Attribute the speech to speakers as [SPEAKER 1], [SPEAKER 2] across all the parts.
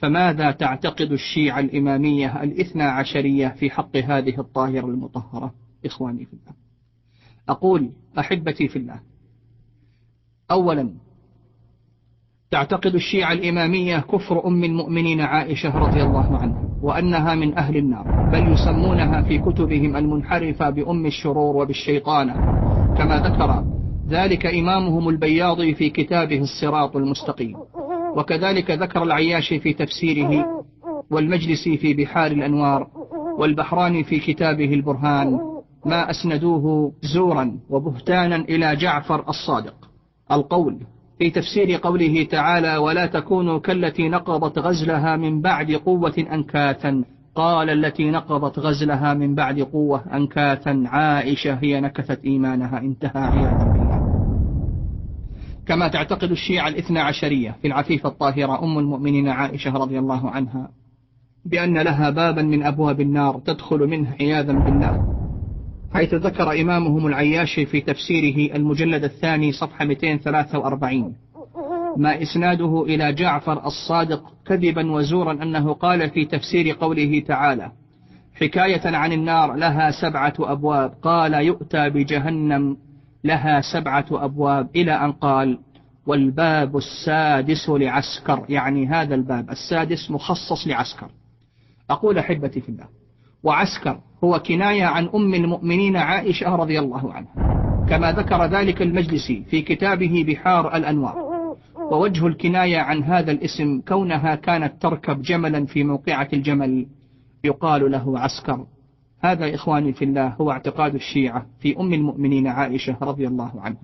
[SPEAKER 1] فماذا تعتقد الشيعة الإمامية الاثنى عشرية في حق هذه الطاهرة المطهرة؟ إخواني في الله، أقول أحبتي في الله، أولا تعتقد الشيعة الإمامية كفر أم المؤمنين عائشة رضي الله عنها، وأنها من أهل النار، بل يسمونها في كتبهم المنحرفة بأم الشرور وبالشيطانة، كما ذكر ذلك إمامهم البياضي في كتابه الصراط المستقيم، وكذلك ذكر العياشي في تفسيره، والمجلسي في بحار الأنوار، والبحراني في كتابه البرهان، ما أسندوه زورا وبهتانا إلى جعفر الصادق. القول في تفسير قوله تعالى: ولا تكونوا كالتي نقضت غزلها من بعد قوة أنكاثا، قال التي نقضت غزلها من بعد قوة أنكاثا عائشة هي نكثت إيمانها، انتهى، عياذا بالله. كما تعتقد الشيعة الاثنى عشرية في العفيفة الطاهرة أم المؤمنين عائشة رضي الله عنها بأن لها بابا من أبواب النار تدخل منه عياذا بالله، حيث ذكر إمامهم العياشي في تفسيره المجلد الثاني صفحة 243 ما إسناده إلى جعفر الصادق كذبا وزورا أنه قال في تفسير قوله تعالى حكاية عن النار لها 7 أبواب، قال يؤتى بجهنم لها 7 أبواب، إلى أن قال والباب السادس لعسكر، يعني هذا الباب السادس مخصص لعسكر. أقول أحبتي في الله، وعسكر هو كناية عن أم المؤمنين عائشة رضي الله عنها، كما ذكر ذلك المجلسي في كتابه بحار الأنوار. ووجه الكناية عن هذا الاسم كونها كانت تركب جملا في موقعة الجمل يقال له عسكر. هذا إخواني في الله هو اعتقاد الشيعة في أم المؤمنين عائشة رضي الله عنها.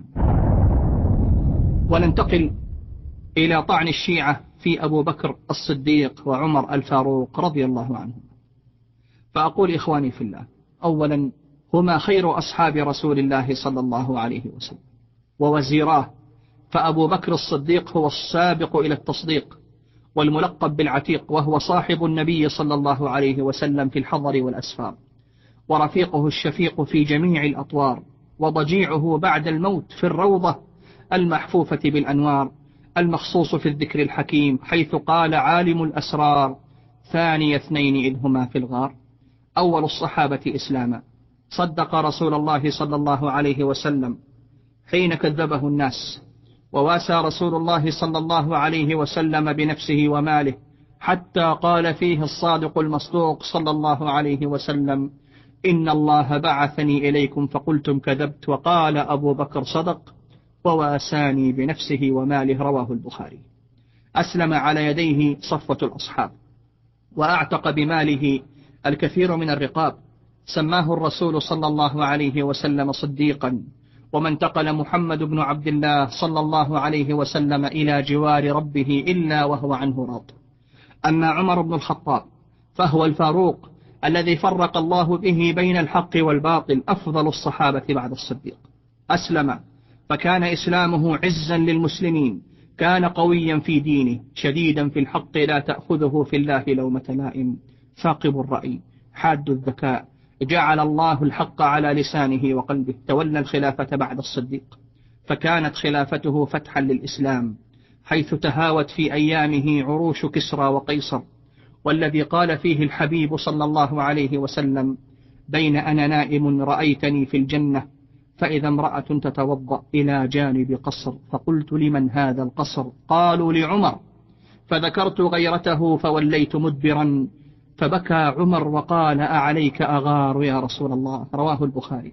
[SPEAKER 1] وننتقل إلى طعن الشيعة في أبو بكر الصديق وعمر الفاروق رضي الله عنهم. فأقول إخواني في الله، أولا هما خير أصحاب رسول الله صلى الله عليه وسلم ووزيراه، فأبو بكر الصديق هو السابق إلى التصديق والملقب بالعتيق، وهو صاحب النبي صلى الله عليه وسلم في الحضر والأسفار، ورفيقه الشفيق في جميع الأطوار، وضجيعه بعد الموت في الروضة المحفوفة بالأنوار، المخصوص في الذكر الحكيم، حيث قال عالم الأسرار ثاني 2 إذ هما في الغار. أول الصحابة إسلاما، صدق رسول الله صلى الله عليه وسلم حين كذبه الناس، وواسى رسول الله صلى الله عليه وسلم بنفسه وماله، حتى قال فيه الصادق المصدوق صلى الله عليه وسلم إن الله بعثني إليكم فقلتم كذبت، وقال أبو بكر صدق وواساني بنفسه وماله، رواه البخاري. أسلم على يديه صفوة الأصحاب، وأعتق بماله الكثير من الرقاب، سماه الرسول صلى الله عليه وسلم صديقا. وما انتقل محمد بن عبد الله صلى الله عليه وسلم إلى جوار ربه إلا وهو عنه راض. أما عمر بن الخطاب فهو الفاروق الذي فرق الله به بين الحق والباطل، أفضل الصحابة بعد الصديق. أسلم فكان إسلامه عزا للمسلمين، كان قويا في دينه، شديدا في الحق، لا تأخذه في الله لومة لائم، ثاقب الرأي، حاد الذكاء، جعل الله الحق على لسانه وقلبه. تولى الخلافة بعد الصديق، فكانت خلافته فتحا للإسلام، حيث تهاوت في أيامه عروش كسرى وقيصر، والذي قال فيه الحبيب صلى الله عليه وسلم بين أنا نائم رأيتني في الجنة فإذا امرأة تتوضأ إلى جانب قصر، فقلت لمن هذا القصر؟ قالوا لعمر، فذكرت غيرته فوليت مدبرا، فبكى عمر وقال أعليك أغار يا رسول الله، رواه البخاري.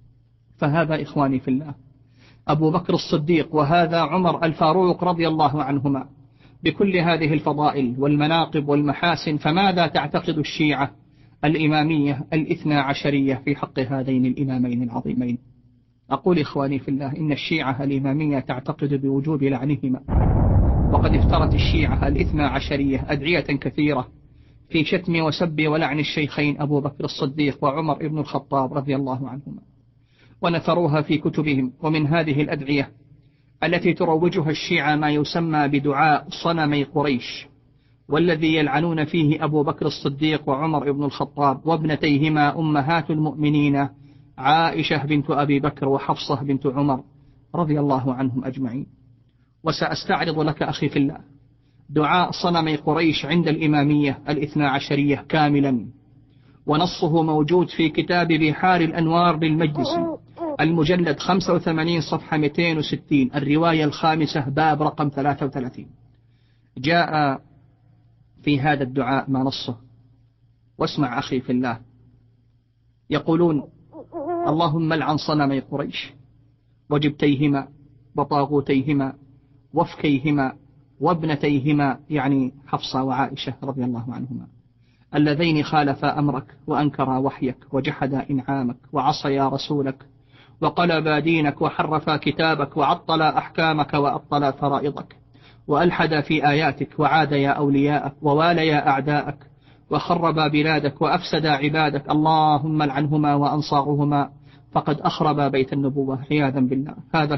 [SPEAKER 1] فهذا إخواني في الله أبو بكر الصديق، وهذا عمر الفاروق رضي الله عنهما بكل هذه الفضائل والمناقب والمحاسن. فماذا تعتقد الشيعة الإمامية الاثنى عشرية في حق هذين الإمامين العظيمين؟ أقول إخواني في الله إن الشيعة الإمامية تعتقد بوجوب لعنهما، وقد افترت الشيعة الاثنى عشرية أدعية كثيرة في شتم وسب ولعن الشيخين أبو بكر الصديق وعمر بن الخطاب رضي الله عنهما، ونثروها في كتبهم. ومن هذه الأدعية التي تروجها الشيعة ما يسمى بدعاء صنمي قريش، والذي يلعنون فيه أبو بكر الصديق وعمر بن الخطاب وابنتيهما أمهات المؤمنين عائشة بنت أبي بكر وحفصة بنت عمر رضي الله عنهم أجمعين. وسأستعرض لك أخي في الله دعاء صنمي قريش عند الإمامية الاثنى عشرية كاملا، ونصه موجود في كتاب بحار الأنوار للمجلسي المجلد 85 صفحة 260 الرواية الخامسة باب رقم 33. جاء في هذا الدعاء ما نصه، واسمع أخي في الله. يقولون: اللهم لعن صنمي قريش وجبتيهما وطاغوتيهما وفكيهما وابنتيهما، يعني حفصة وعائشة رضي الله عنهما، اللذين خالفا أمرك وأنكرا وحيك وجحدا إنعامك وعصيا رسولك وقلبا دينك وحرفا كتابك وعطلا أحكامك وأبطلا فرائضك وألحدا في آياتك وعاديا أولياءك وواليا أعداءك وخربا بلادك وأفسدا عبادك، اللهم لعنهما وأنصارهما فقد أخربا بيت النبوة عياذا بالله. هذا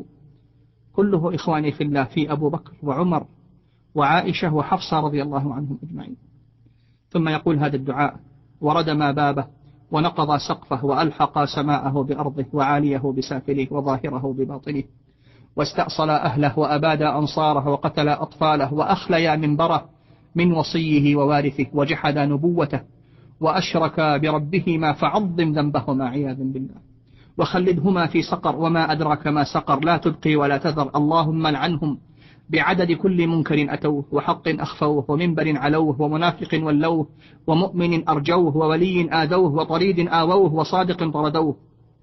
[SPEAKER 1] كله إخواني في الله في أبو بكر وعمر وعائشة وحفصة رضي الله عنهم أجمعين. ثم يقول هذا الدعاء: وردم بابه ونقض سقفه وألحق سماءه بأرضه وعاليه بسافله وظاهره بباطنه، واستأصل أهله وأباد أنصاره وقتل أطفاله وأخليا منبره من وصيه ووارثه وجحد نبوته وأشرك بربهما فعظم ذنبهما عياذا بالله، وخلدهما في سقر وما أدرك ما سقر لا تبقي ولا تذر، اللهم لعنهم بعدد كل منكر أتوه وحق أخفوه ومنبر علوه ومنافق ولوه ومؤمن أرجوه وولي آذوه وطريد آووه وصادق طردوه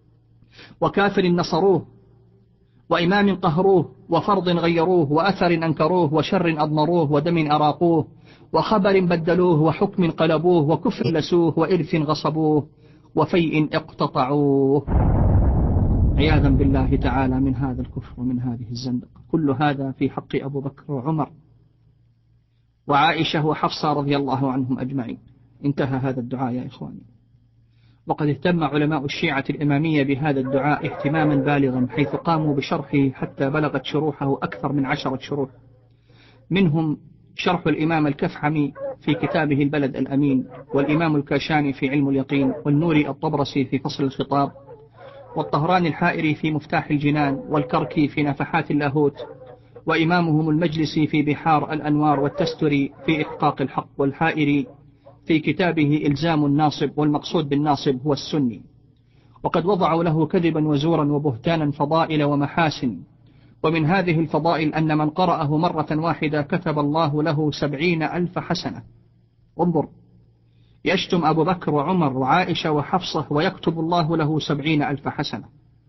[SPEAKER 1] وكافر نصروه وإمام قهروه وفرض غيروه وأثر أنكروه وشر أضمروه ودم أراقوه وخبر بدلوه وحكم قلبوه وكفر لسوه وإرث غصبوه وفيء اقتطعوه، عياذا بالله تعالى من هذا الكفر ومن هذه الزندقة. كل هذا في حق أبو بكر وعمر وعائشة وحفصة رضي الله عنهم أجمعين. انتهى هذا الدعاء يا إخواني. وقد اهتم علماء الشيعة الإمامية بهذا الدعاء اهتماما بالغا، حيث قاموا بشرحه حتى بلغت شروحه أكثر من 10 شروح، منهم شرح الإمام الكفحمي في كتابه البلد الأمين، والإمام الكاشاني في علم اليقين، والنوري الطبرسي في فصل الخطاب، والطهراني الحائري في مفتاح الجنان، والكركي في نفحات اللاهوت، وإمامهم المجلسي في بحار الأنوار، والتستري في إحقاق الحق، والحائري في كتابه إلزام الناصب، والمقصود بالناصب هو السني. وقد وضعوا له كذبا وزورا وبهتانا فضائل ومحاسن، ومن هذه الفضائل أن من قرأه مرة واحدة كتب الله له 70,000 حسنة. انظر، يشتم أبو بكر وعمر وعائشة وحفصة ويكتب الله له 70,000 حسنة.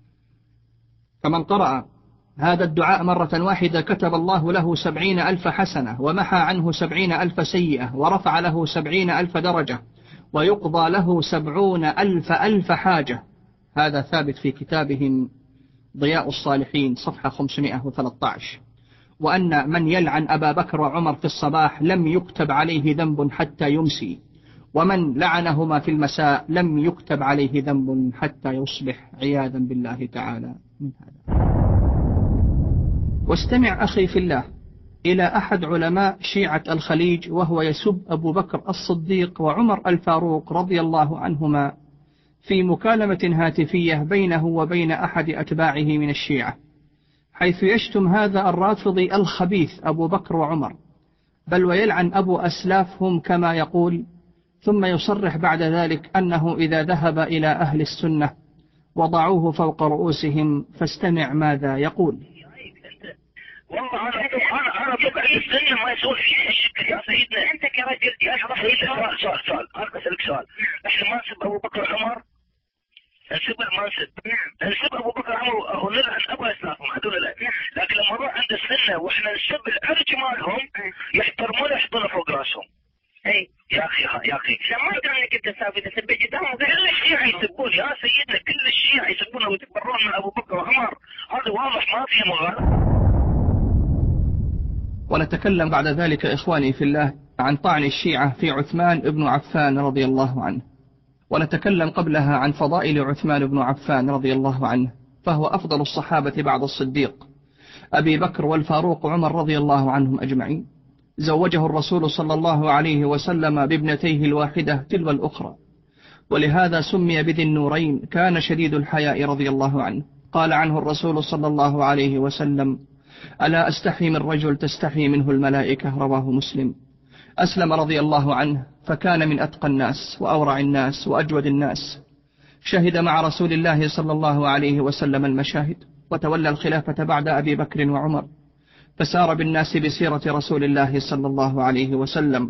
[SPEAKER 1] فمن قرأ هذا الدعاء مرة واحدة كتب الله له 70,000 حسنة، ومحى عنه 70,000 سيئة، ورفع له 70,000 درجة، ويقضى له 70,000 حاجة. هذا ثابت في كتابهم ضياء الصالحين صفحة 513. وأن من يلعن أبا بكر وعمر في الصباح لم يكتب عليه ذنب حتى يمسي، ومن لعنهما في المساء لم يكتب عليه ذنب حتى يصبح، عياذا بالله تعالى من هذا. واستمع أخي في الله إلى أحد علماء شيعة الخليج وهو يسب أبو بكر الصديق وعمر الفاروق رضي الله عنهما في مكالمة هاتفية بينه وبين أحد أتباعه من الشيعة، حيث يشتم هذا الرافضي الخبيث أبو بكر وعمر، بل ويلعن أبو أسلافهم كما يقول، ثم يصرح بعد ذلك أنه إذا ذهب إلى أهل السنة وضعوه فوق رؤوسهم. فاستمع ماذا يقول.
[SPEAKER 2] والله انا بقعد السنه ما يسوي فيه الشكل يا سيدنا. انت كرجل يا سؤال انا بسالك سؤال. احنا ما نسب ابو بكر وعمر، نسب ما نسب، نسب ابو بكر وعمر ونلعن ابو اسلافهم هذول لا، لكن لما نروح عند السنه واحنا نسب العرج مالهم يحترمون يحطون فوق راسهم. اي يا اخي ما ادري انك انت سافي تسب قدامهم. كل الشيعة يسبون يا سيدنا، كل الشيعة يسبون ويتبرون من ابو بكر وعمر، هذا واضح ما فيه مغالطه.
[SPEAKER 1] ونتكلم بعد ذلك إخواني في الله عن طعن الشيعة في عثمان بن عفان رضي الله عنه، ونتكلم قبلها عن فضائل عثمان بن عفان رضي الله عنه، فهو أفضل الصحابة بعد الصديق أبي بكر والفاروق عمر رضي الله عنهم أجمعين. زوجه الرسول صلى الله عليه وسلم بابنتيه الواحدة تلو الأخرى، ولهذا سمي بذي النورين. كان شديد الحياء رضي الله عنه. قال عنه الرسول صلى الله عليه وسلم: ألا أستحي من رجل تستحي منه الملائكة، رواه مسلم. أسلم رضي الله عنه فكان من أتقى الناس وأورع الناس وأجود الناس، شهد مع رسول الله صلى الله عليه وسلم المشاهد، وتولى الخلافة بعد أبي بكر وعمر، فسار بالناس بسيرة رسول الله صلى الله عليه وسلم.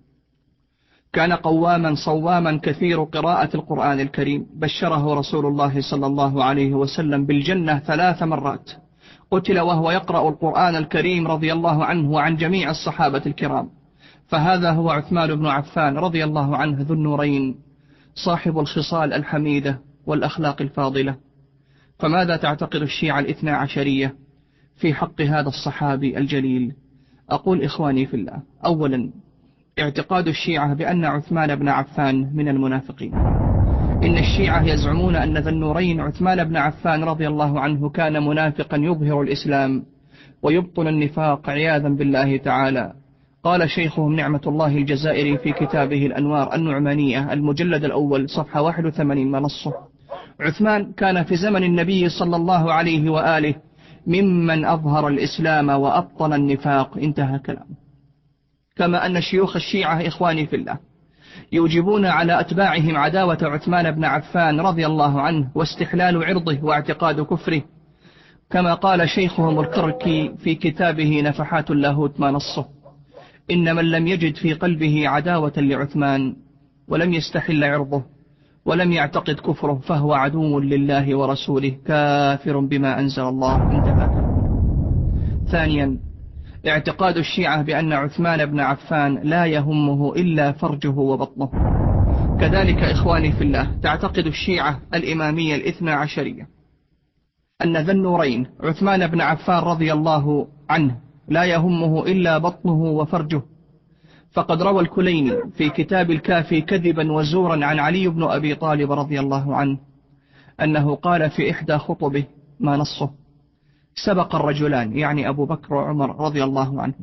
[SPEAKER 1] كان قواما صواما كثير قراءة القرآن الكريم، بشره رسول الله صلى الله عليه وسلم بالجنة 3 مرات، قتل وهو يقرأ القرآن الكريم رضي الله عنه وعن جميع الصحابة الكرام. فهذا هو عثمان بن عفان رضي الله عنه ذو النورين، صاحب الخصال الحميدة والأخلاق الفاضلة. فماذا تعتقد الشيعة الاثنى عشرية في حق هذا الصحابي الجليل؟ أقول إخواني في الله، أولا اعتقاد الشيعة بأن عثمان بن عفان من المنافقين. إن الشيعة يزعمون أن ذا النورين عثمان بن عفان رضي الله عنه كان منافقا يظهر الإسلام ويبطن النفاق عياذا بالله تعالى. قال شيخهم نعمة الله الجزائري في كتابه الأنوار النعمانية المجلد الأول صفحة 81 منصه: عثمان كان في زمن النبي صلى الله عليه وآله ممن أظهر الإسلام وأبطن النفاق. انتهى كلامه. كما أن شيوخ الشيعة إخواني في الله يوجبون على أتباعهم عداوة عثمان بن عفان رضي الله عنه واستحلال عرضه واعتقاد كفره، كما قال شيخهم الكركي في كتابه نفحات اللاهوت ما نصه: إن من لم يجد في قلبه عداوة لعثمان ولم يستحل عرضه ولم يعتقد كفره فهو عدو لله ورسوله كافر بما أنزل الله. انتهى. ثانيا اعتقاد الشيعة بأن عثمان بن عفان لا يهمه إلا فرجه وبطنه. كذلك إخواني في الله تعتقد الشيعة الإمامية الاثنى عشرية أن ذا النورين عثمان بن عفان رضي الله عنه لا يهمه إلا بطنه وفرجه. فقد روى الكليني في كتاب الكافي كذبا وزورا عن علي بن أبي طالب رضي الله عنه أنه قال في إحدى خطبه ما نصه: سبق الرجلان يعني أبو بكر وعمر رضي الله عنه،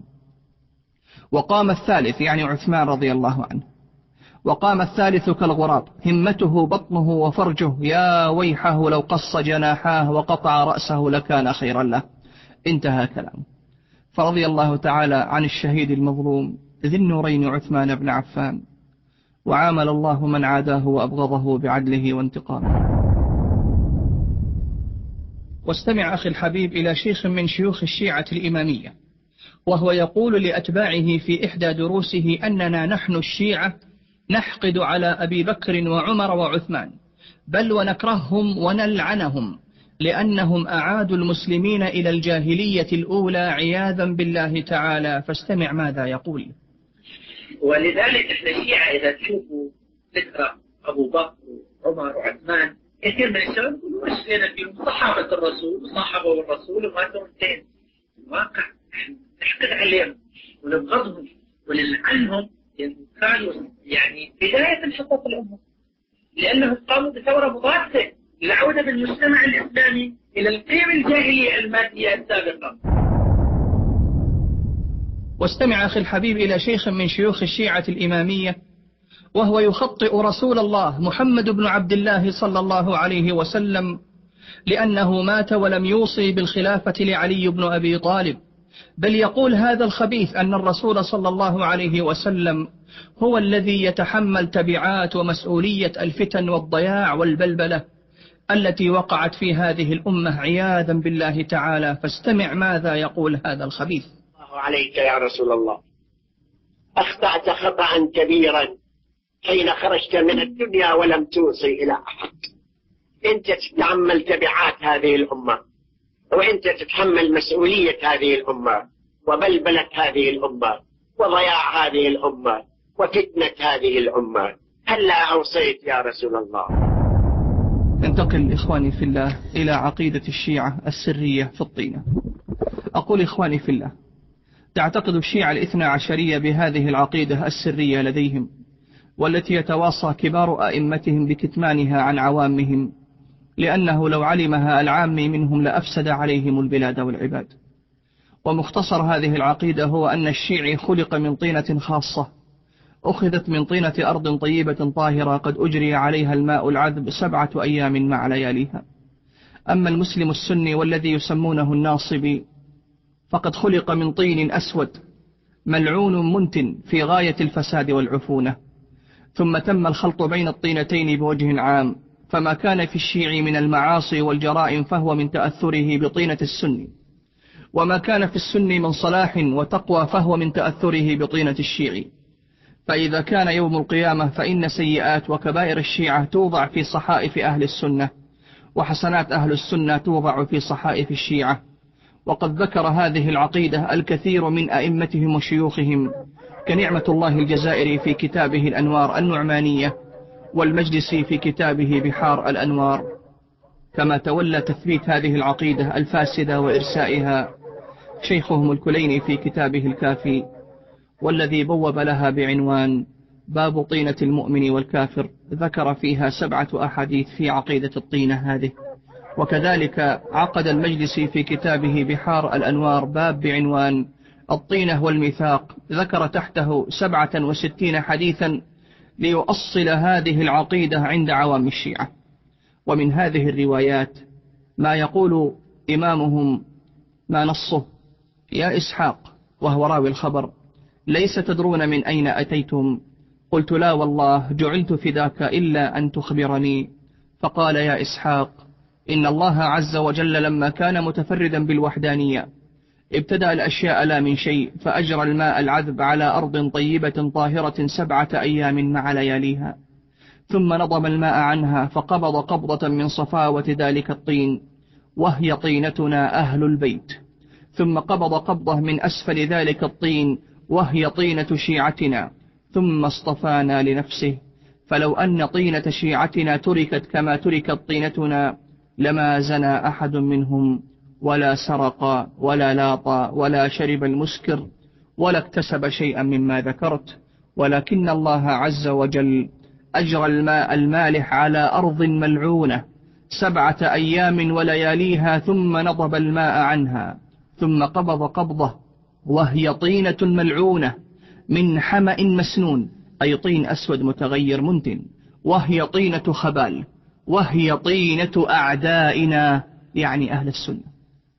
[SPEAKER 1] وقام الثالث يعني عثمان رضي الله عنه، وقام الثالث كالغراب همته بطنه وفرجه، يا ويحه لو قص جناحاه وقطع رأسه لكان خيرا له. انتهى كلامه. فرضي الله تعالى عن الشهيد المظلوم ذي النورين عثمان بن عفان، وعامل الله من عاداه وأبغضه بعدله وانتقامه. واستمع أخي الحبيب إلى شيخ من شيوخ الشيعة الإمامية وهو يقول لأتباعه في إحدى دروسه أننا نحن الشيعة نحقد على أبي بكر وعمر وعثمان، بل ونكرههم ونلعنهم لأنهم أعادوا المسلمين إلى الجاهلية الأولى عياذا بالله تعالى. فاستمع ماذا يقول.
[SPEAKER 3] ولذلك احنا الشيعة إذا تشوفوا ذكر أبو بكر وعمر وعثمان كثير من الشباب يقولوا وش لنا فيهم؟ صحابة الرسول وصاحبوا الرسول وماتوا انتين. الواقع نحقد عليهم ونبغضهم ونلعنهم لأنهم كانوا يعني بداية انحطاط الأمة، لأنهم قاموا بثورة مضادة للعودة بالمجتمع الإسلامي إلى القيم الجاهلية المادية السابقة.
[SPEAKER 1] واستمع أخي الحبيب إلى شيخ من شيوخ الشيعة الإمامية وهو يخطئ رسول الله محمد بن عبد الله صلى الله عليه وسلم لأنه مات ولم يوصي بالخلافة لعلي بن أبي طالب، بل يقول هذا الخبيث أن الرسول صلى الله عليه وسلم هو الذي يتحمل تبعات ومسؤولية الفتن والضياع والبلبلة التي وقعت في هذه الأمة عياذا بالله تعالى. فاستمع ماذا يقول هذا الخبيث.
[SPEAKER 4] الله عليك يا رسول الله، أخطأت خطأ كبيرا حين خرجت من الدنيا ولم توصي إلى أحد. أنت تتحمل تبعات هذه الأمة، وأنت تتحمل مسؤولية هذه الأمة وبلبلة هذه الأمة وضياع هذه الأمة وفتنة هذه الأمة. هلا أوصيت يا رسول الله.
[SPEAKER 1] ننتقل إخواني في الله إلى عقيدة الشيعة السرية في الطينة. أقول إخواني في الله، تعتقد الشيعة الاثنى عشرية بهذه العقيدة السرية لديهم، والتي يتواصى كبار أئمتهم بكتمانها عن عوامهم، لأنه لو علمها العامي منهم لأفسد عليهم البلاد والعباد. ومختصر هذه العقيدة هو أن الشيعي خلق من طينة خاصة أخذت من طينة أرض طيبة طاهرة قد أجري عليها الماء العذب 7 أيام مع لياليها. أما المسلم السني والذي يسمونه الناصبي فقد خلق من طين أسود ملعون منتن في غاية الفساد والعفونة، ثم تم الخلط بين الطينتين بوجه عام، فما كان في الشيعي من المعاصي والجرائم فهو من تأثره بطينة السني، وما كان في السني من صلاح وتقوى فهو من تأثره بطينة الشيعي. فإذا كان يوم القيامة فإن سيئات وكبائر الشيعة توضع في صحائف أهل السنة، وحسنات أهل السنة توضع في صحائف الشيعة. وقد ذكر هذه العقيدة الكثير من أئمتهم وشيوخهم كنعمة الله الجزائري في كتابه الأنوار النعمانية، والمجلسي في كتابه بحار الأنوار، كما تولى تثبيت هذه العقيدة الفاسدة وإرسائها شيخهم الكليني في كتابه الكافي، والذي بوب لها بعنوان باب طينة المؤمن والكافر، ذكر فيها 7 أحاديث في عقيدة الطينة هذه. وكذلك عقد المجلسي في كتابه بحار الأنوار باب بعنوان الطينة والميثاق، ذكر تحته 67 حديثا ليؤصل هذه العقيدة عند عوام الشيعة. ومن هذه الروايات ما يقول إمامهم ما نصه: يا إسحاق، وهو راوي الخبر: ليس تدرون من أين أتيتم؟ قلت: لا والله، جعلت فداك إلا أن تخبرني. فقال: يا إسحاق، إن الله عز وجل لما كان متفردا بالوحدانية ابتدأ الأشياء لا من شيء، فأجرى الماء العذب على أرض طيبة طاهرة 7 أيام مع لياليها، ثم نضم الماء عنها فقبض قبضة من صفاوة ذلك الطين، وهي طينتنا أهل البيت، ثم قبض قبضة من أسفل ذلك الطين، وهي طينة شيعتنا، ثم اصطفانا لنفسه. فلو أن طينة شيعتنا تركت كما تركت طينتنا لما زنى أحد منهم، ولا سرق، ولا لاط، ولا شرب المسكر، ولا اكتسب شيئا مما ذكرت، ولكن الله عز وجل أجرى الماء المالح على أرض ملعونة 7 أيام ولياليها، ثم نضب الماء عنها، ثم قبض قبضة، وهي طينة ملعونة من حمأ مسنون، أي طين أسود متغير منتن، وهي طينة خبال، وهي طينة أعدائنا، يعني أهل السنة،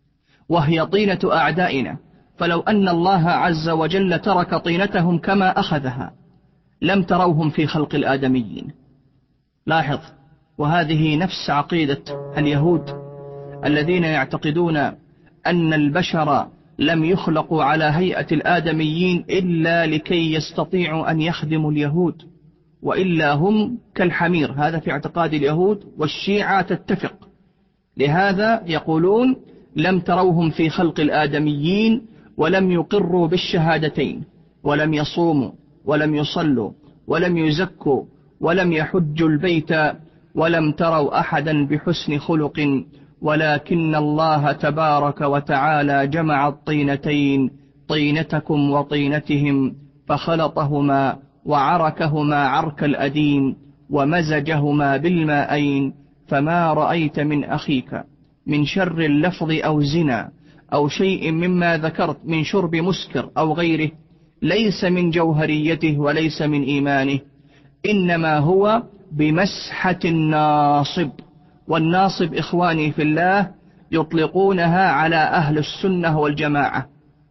[SPEAKER 1] وهي طينة أعدائنا. فلو أن الله عز وجل ترك طينتهم كما أخذها لم تروهم في خلق الآدميين. لاحظ، وهذه نفس عقيدة اليهود الذين يعتقدون أن البشر لم يخلقوا على هيئة الآدميين إلا لكي يستطيعوا أن يخدموا اليهود، وإلا هم كالحمير. هذا في اعتقاد اليهود، والشيعة تتفق. لهذا يقولون لم تروهم في خلق الآدميين، ولم يقروا بالشهادتين، ولم يصوموا، ولم يصلوا، ولم يزكوا، ولم يحجوا البيت، ولم تروا أحدا بحسن خلق، ولكن الله تبارك وتعالى جمع الطينتين، طينتكم وطينتهم، فخلطهما وعركهما عرك الأديم، ومزجهما بالماءين، فما رأيت من أخيك من شر اللفظ أو زنا أو شيء مما ذكرت من شرب مسكر أو غيره ليس من جوهريته وليس من إيمانه، إنما هو بمسحة الناصب. والناصب إخواني في الله يطلقونها على أهل السنة والجماعة،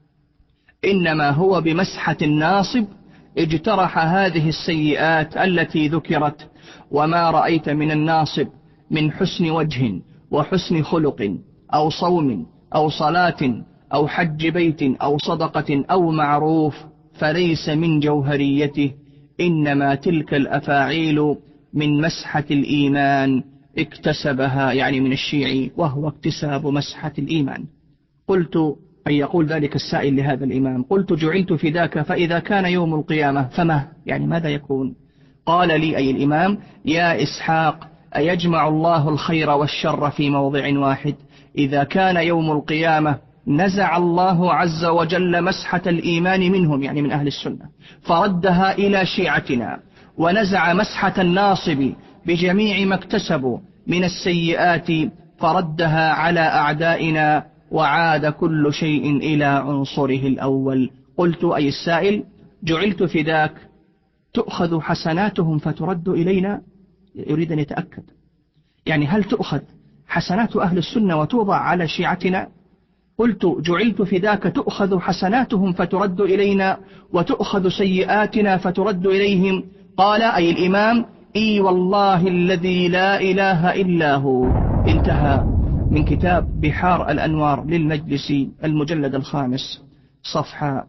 [SPEAKER 1] إنما هو بمسحة الناصب اجترح هذه السيئات التي ذكرت. وما رأيت من الناصب من حسن وجه وحسن خلق أو صوم أو صلاة أو حج بيت أو صدقة أو معروف فليس من جوهريته، إنما تلك الأفاعيل من مسحة الإيمان اكتسبها، يعني من الشيعي، وهو اكتساب مسحة الإيمان. قلت، أي يقول ذلك السائل لهذا الإمام، قلت: جعلت فداك، فإذا كان يوم القيامة فما، يعني ماذا يكون؟ قال لي أي الإمام: يا إسحاق، أيجمع الله الخير والشر في موضع واحد؟ إذا كان يوم القيامة نزع الله عز وجل مسحة الإيمان منهم، يعني من أهل السنة، فردها إلى شيعتنا، ونزع مسحة الناصب بجميع ما اكتسبوا من السيئات فردها على أعدائنا، وعاد كل شيء إلى عنصره الأول. قلت، أي السائل: جعلت فداك، تؤخذ حسناتهم فترد إلينا؟ يريد أن يتأكد، يعني هل تؤخذ حسنات أهل السنة وتوضع على شيعتنا؟ قلت جعلت فداك تؤخذ حسناتهم فترد إلينا وتؤخذ سيئاتنا فترد إليهم؟ قال أي الإمام: إي والله الذي لا إله إلا هو. انتهى من كتاب بحار الأنوار للمجلسي المجلد 5 صفحة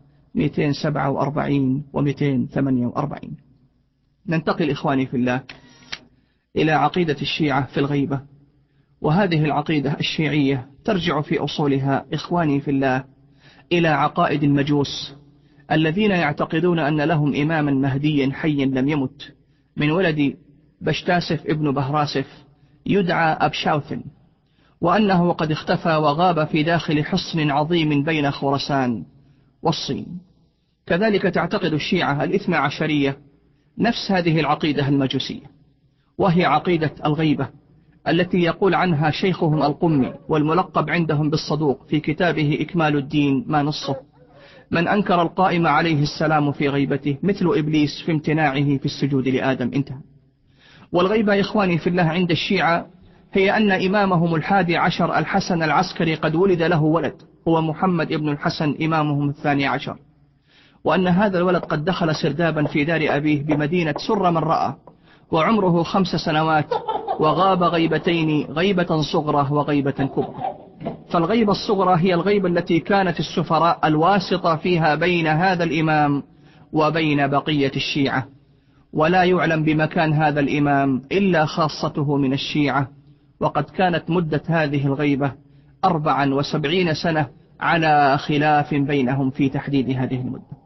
[SPEAKER 1] 247 و248. ننتقل إخواني في الله إلى عقيدة الشيعة في الغيبة. وهذه العقيدة الشيعية ترجع في أصولها إخواني في الله إلى عقائد المجوس الذين يعتقدون أن لهم إماما مهديا حيا لم يمت من ولد بشتاسف ابن بهراسف يدعى أبشاوثن، وأنه قد اختفى وغاب في داخل حصن عظيم بين خراسان والصين. كذلك تعتقد الشيعة الاثنى عشرية نفس هذه العقيدة المجوسية، وهي عقيدة الغيبة التي يقول عنها شيخهم القمي والملقب عندهم بالصدوق في كتابه إكمال الدين ما نصه: من أنكر القائم عليه السلام في غيبته مثل إبليس في امتناعه في السجود لآدم. انتهى. والغيبة إخواني في الله عند الشيعة هي أن إمامهم 11 الحسن العسكري قد ولد له ولد هو محمد ابن الحسن إمامهم 12، وأن هذا الولد قد دخل سردابا في دار أبيه بمدينة سر من رأى وعمره 5 سنوات، وغاب غيبتين: غيبة صغرى وغيبة كبرى. فالغيبة الصغرى هي الغيبة التي كانت السفراء الواسطة فيها بين هذا الإمام وبين بقية الشيعة، ولا يعلم بمكان هذا الإمام إلا خاصته من الشيعة، وقد كانت مدة هذه الغيبة 74 سنة على خلاف بينهم في تحديد هذه المدة.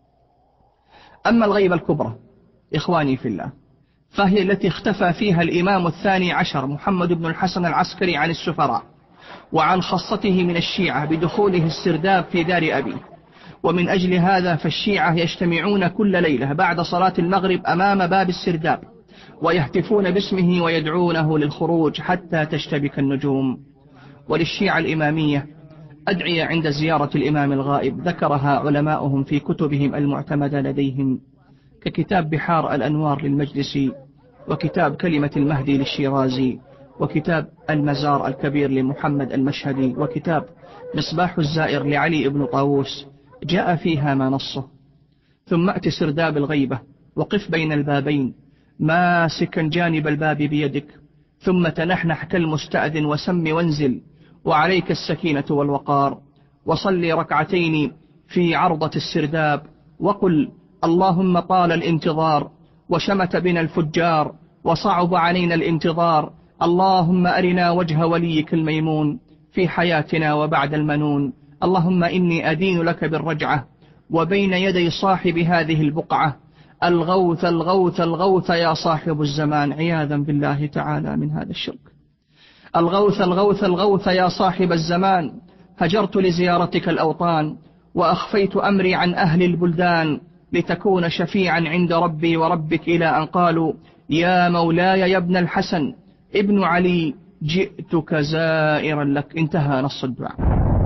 [SPEAKER 1] أما الغيبة الكبرى إخواني في الله فهي التي اختفى فيها الإمام 12 محمد بن الحسن العسكري عن السفراء وعن خاصته من الشيعة بدخوله السرداب في دار أبيه. ومن أجل هذا فالشيعة يجتمعون كل ليلة بعد صلاة المغرب أمام باب السرداب ويهتفون باسمه ويدعونه للخروج حتى تشتبك النجوم. وللشيعة الإمامية أدعية عند زيارة الإمام الغائب ذكرها علماؤهم في كتبهم المعتمدة لديهم، ككتاب بحار الأنوار للمجلسي، وكتاب كلمة المهدي للشيرازي، وكتاب المزار الكبير لمحمد المشهدي، وكتاب مصباح الزائر لعلي بن طاووس، جاء فيها ما نصه: ثم أت سرداب الغيبة وقف بين البابين ماسكا جانب الباب بيدك، ثم تنحنح كالمستأذن وسم وانزل، وعليك السكينة والوقار، وصلي ركعتين في عرضة السرداب، وقل: اللهم طال الانتظار وشمت بنا الفجار وصعب علينا الانتظار، اللهم أرنا وجه وليك الميمون في حياتنا وبعد المنون، اللهم إني أدين لك بالرجعة وبين يدي صاحب هذه البقعة، الغوث الغوث الغوث يا صاحب الزمان، عياذا بالله تعالى من هذا الشرك. الغوث الغوث الغوث يا صاحب الزمان، هجرت لزيارتك الأوطان وأخفيت أمري عن أهل البلدان، لتكون شفيعا عند ربي وربك، إلى أن قالوا: يا مولاي يا ابن الحسن ابن علي جئتك زائرا لك. انتهى نص الدعاء.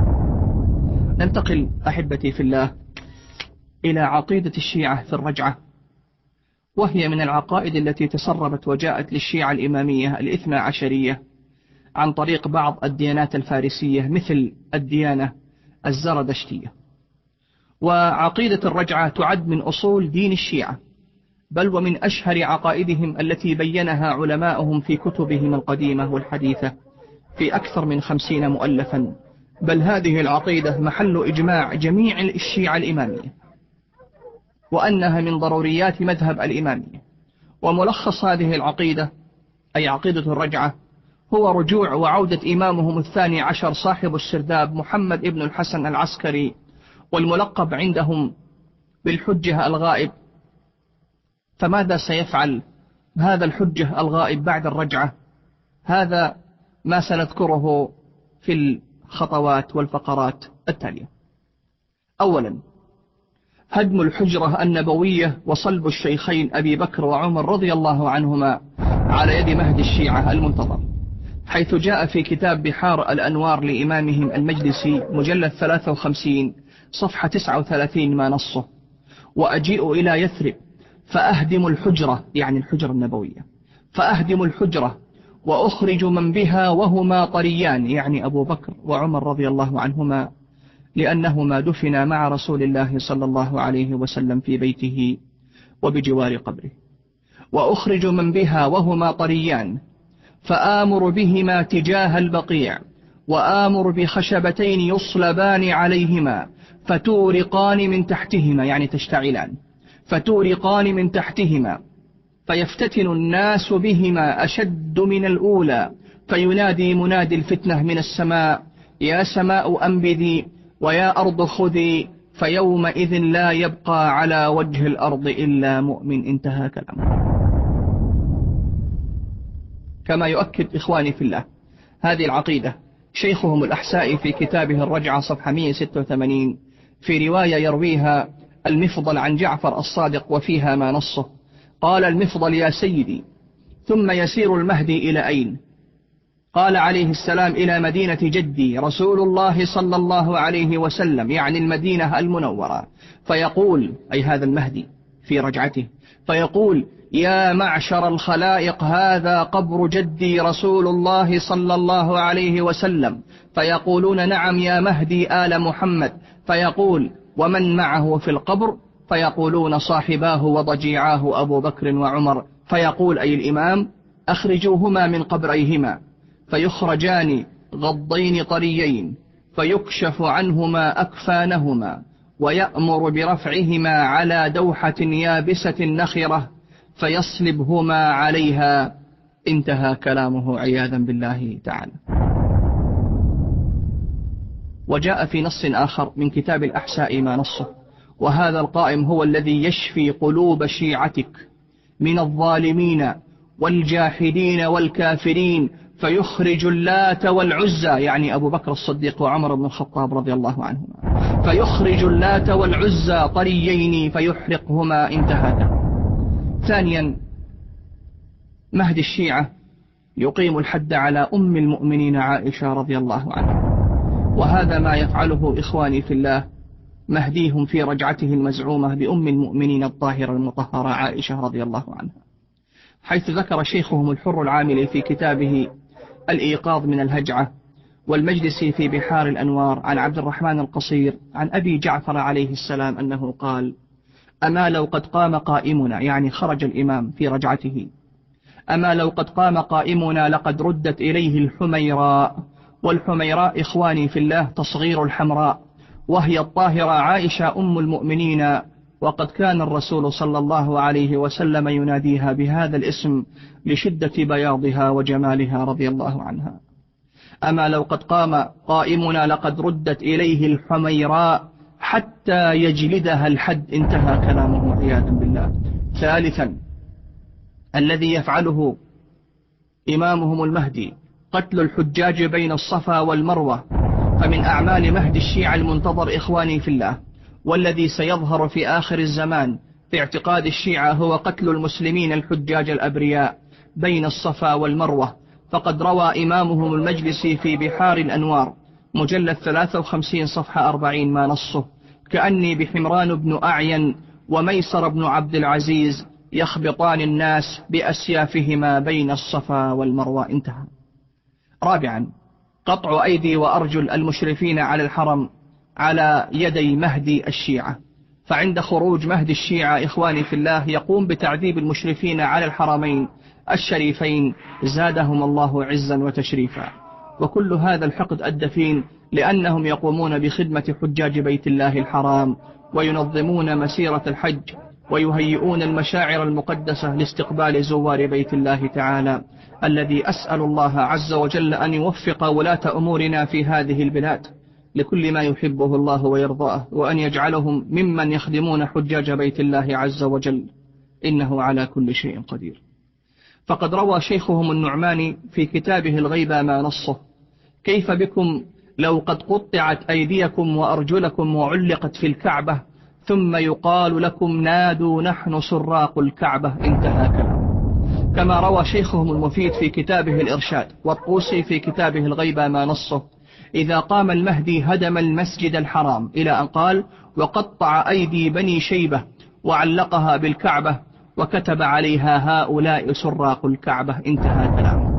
[SPEAKER 1] ننتقل أحبتي في الله إلى عقيدة الشيعة في الرجعة، وهي من العقائد التي تسربت وجاءت للشيعة الإمامية الاثنى عشرية عن طريق بعض الديانات الفارسية مثل الديانة الزردشتية. وعقيدة الرجعة تعد من أصول دين الشيعة، بل ومن أشهر عقائدهم التي بينها علماؤهم في كتبهم القديمة والحديثة في أكثر من 50 مؤلفا، بل هذه العقيدة محل إجماع جميع الشيعة الإمامية، وأنها من ضروريات مذهب الإمامية. وملخص هذه العقيدة أي عقيدة الرجعة هو رجوع وعودة إمامهم 12 صاحب السرداب محمد ابن الحسن العسكري، والملقب عندهم بالحجة الغائب. فماذا سيفعل هذا الحجة الغائب بعد الرجعة؟ هذا ما سنذكره في الخطوات والفقرات التالية. أولا، هدم الحجرة النبوية وصلب الشيخين أبي بكر وعمر رضي الله عنهما على يد مهدي الشيعة المنتظر، حيث جاء في كتاب بحار الأنوار لإمامهم المجلسي مجلد 53 صفحة 39 ما نصه: وأجيء إلى يثرب فأهدم الحجرة، يعني الحجرة النبوية، فأهدم الحجرة وأخرج من بها وهما طريان، يعني أبو بكر وعمر رضي الله عنهما، لأنهما دفنا مع رسول الله صلى الله عليه وسلم في بيته وبجوار قبره. وأخرج من بها وهما طريان فآمر بهما تجاه البقيع، وآمر بخشبتين يصلبان عليهما فتورقان من تحتهما، يعني تشتعلان، فتورقان من تحتهما، فيفتتن الناس بهما أشد من الأولى، فينادي منادي الفتنة من السماء: يا سماء أنبذي ويا أرض خذي، فيومئذ لا يبقى على وجه الأرض إلا مؤمن. انتهى كلامه. كما يؤكد إخواني في الله هذه العقيدة شيخهم الأحسائي في كتابه الرجعة صفحة 186 في رواية يرويها المفضل عن جعفر الصادق وفيها ما نصه: قال المفضل: يا سيدي، ثم يسير المهدي إلى أين؟ قال عليه السلام: إلى مدينة جدي رسول الله صلى الله عليه وسلم، يعني المدينة المنورة، فيقول، أي هذا المهدي في رجعته، فيقول: يا معشر الخلائق، هذا قبر جدي رسول الله صلى الله عليه وسلم. فيقولون: نعم يا مهدي آل محمد. فيقول: ومن معه في القبر؟ فيقولون: صاحباه وضجيعاه أبو بكر وعمر. فيقول، أي الإمام: أخرجوهما من قبريهما. فيخرجان غضين طريين، فيكشف عنهما أكفانهما، ويأمر برفعهما على دوحة يابسة نخرة، فيصلبهما عليها. انتهى كلامه عياذا بالله تعالى. وجاء في نص آخر من كتاب الأحساء ما نصه: وهذا القائم هو الذي يشفي قلوب شيعتك من الظالمين والجاحدين والكافرين، فيخرج اللات والعزى، يعني أبو بكر الصديق وعمر بن الخطاب رضي الله عنهما، فيخرج اللات والعزى طريين فيحرقهما. انتهى. ثانيا، مهدي الشيعة يقيم الحد على أم المؤمنين عائشة رضي الله عنها، وهذا ما يفعله إخواني في الله مهديهم في رجعته المزعومة بأم المؤمنين الطاهرة المطهرة عائشة رضي الله عنها، حيث ذكر شيخهم الحر العاملي في كتابه الإيقاظ من الهجعة والمجلسي في بحار الأنوار عن عبد الرحمن القصير عن أبي جعفر عليه السلام أنه قال: أما لو قد قام قائمنا، يعني خرج الإمام في رجعته، أما لو قد قام قائمنا لقد ردت إليه الحميراء. والحميراء إخواني في الله تصغير الحمراء، وهي الطاهرة عائشة أم المؤمنين، وقد كان الرسول صلى الله عليه وسلم يناديها بهذا الاسم لشدة بياضها وجمالها رضي الله عنها. أما لو قد قام قائمنا لقد ردت إليه الحميراء حتى يجلدها الحد. انتهى كلامه عياذا بالله. ثالثا، الذي يفعله إمامهم المهدي قتل الحجاج بين الصفا والمروة، فمن أعمال مهدي الشيعة المنتظر إخواني في الله والذي سيظهر في آخر الزمان في اعتقاد الشيعة هو قتل المسلمين الحجاج الأبرياء بين الصفا والمروة. فقد روى إمامهم المجلسي في بحار الأنوار مجلد 53 صفحة 40 ما نصه: كأني بحمران بن أعين وميسر بن عبد العزيز يخبطان الناس بأسيافهما بين الصفا والمروة. انتهى. رابعا، قطع أيدي وأرجل المشرفين على الحرم على يدي مهدي الشيعة. فعند خروج مهدي الشيعة إخواني في الله يقوم بتعذيب المشرفين على الحرمين الشريفين زادهم الله عزا وتشريفا. وكل هذا الحقد الدفين لأنهم يقومون بخدمة حجاج بيت الله الحرام، وينظمون مسيرة الحج، ويهيئون المشاعر المقدسة لاستقبال زوار بيت الله تعالى، الذي أسأل الله عز وجل أن يوفق ولاة أمورنا في هذه البلاد لكل ما يحبه الله ويرضاه، وأن يجعلهم ممن يخدمون حجاج بيت الله عز وجل، إنه على كل شيء قدير. فقد روى شيخهم النعماني في كتابه الغيبة ما نصه: كيف بكم لو قد قطعت أيديكم وأرجلكم وعلقت في الكعبة، ثم يقال لكم نادوا نحن سراق الكعبة. انتهى كلام. كما روى شيخهم المفيد في كتابه الإرشاد والطوسي في كتابه الغيبة ما نصه: إذا قام المهدي هدم المسجد الحرام، إلى أن قال: وقطع أيدي بني شيبة وعلقها بالكعبة وكتب عليها هؤلاء سراق الكعبة. انتهى كلامه.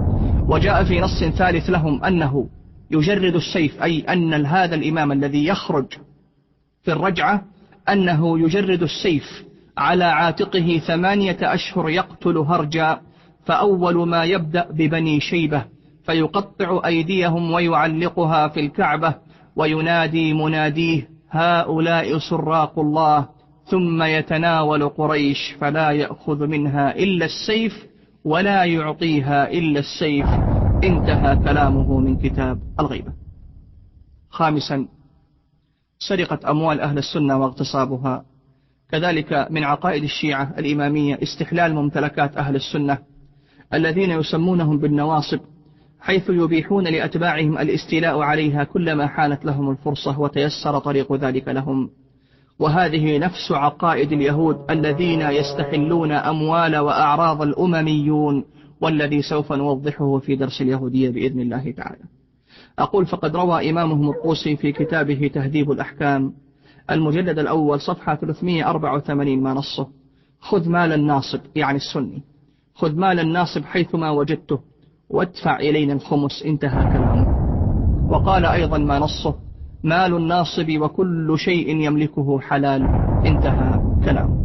[SPEAKER 1] وجاء في نص ثالث لهم أنه يجرد السيف، أي أن هذا الإمام الذي يخرج في الرجعة أنه يجرد السيف على عاتقه 8 أشهر يقتل هرجا، فأول ما يبدأ ببني شيبة فيقطع أيديهم ويعلقها في الكعبة وينادي مناديه هؤلاء سراق الله، ثم يتناول قريش فلا يأخذ منها إلا السيف ولا يعطيها إلا السيف. انتهى كلامه من كتاب الغيبة. خامسا، سرقة أموال أهل السنة واغتصابها. كذلك من عقائد الشيعة الإمامية استحلال ممتلكات أهل السنة الذين يسمونهم بالنواصب، حيث يبيحون لأتباعهم الاستيلاء عليها كلما حانت لهم الفرصة وتيسر طريق ذلك لهم. وهذه نفس عقائد اليهود الذين يستحلون أموال وأعراض الأمميون، والذي سوف نوضحه في درس اليهودية بإذن الله تعالى. أقول فقد روى إمامهم الطوسي في كتابه تهذيب الأحكام المجلد الأول صفحة 384 ما نصه: خذ مال الناصب، يعني السني، خذ مال الناصب حيثما وجدته وادفع إلينا الخمس. انتهى كلامه. وقال أيضا ما نصه: مال الناصب وكل شيء يملكه حلال. انتهى كلامه.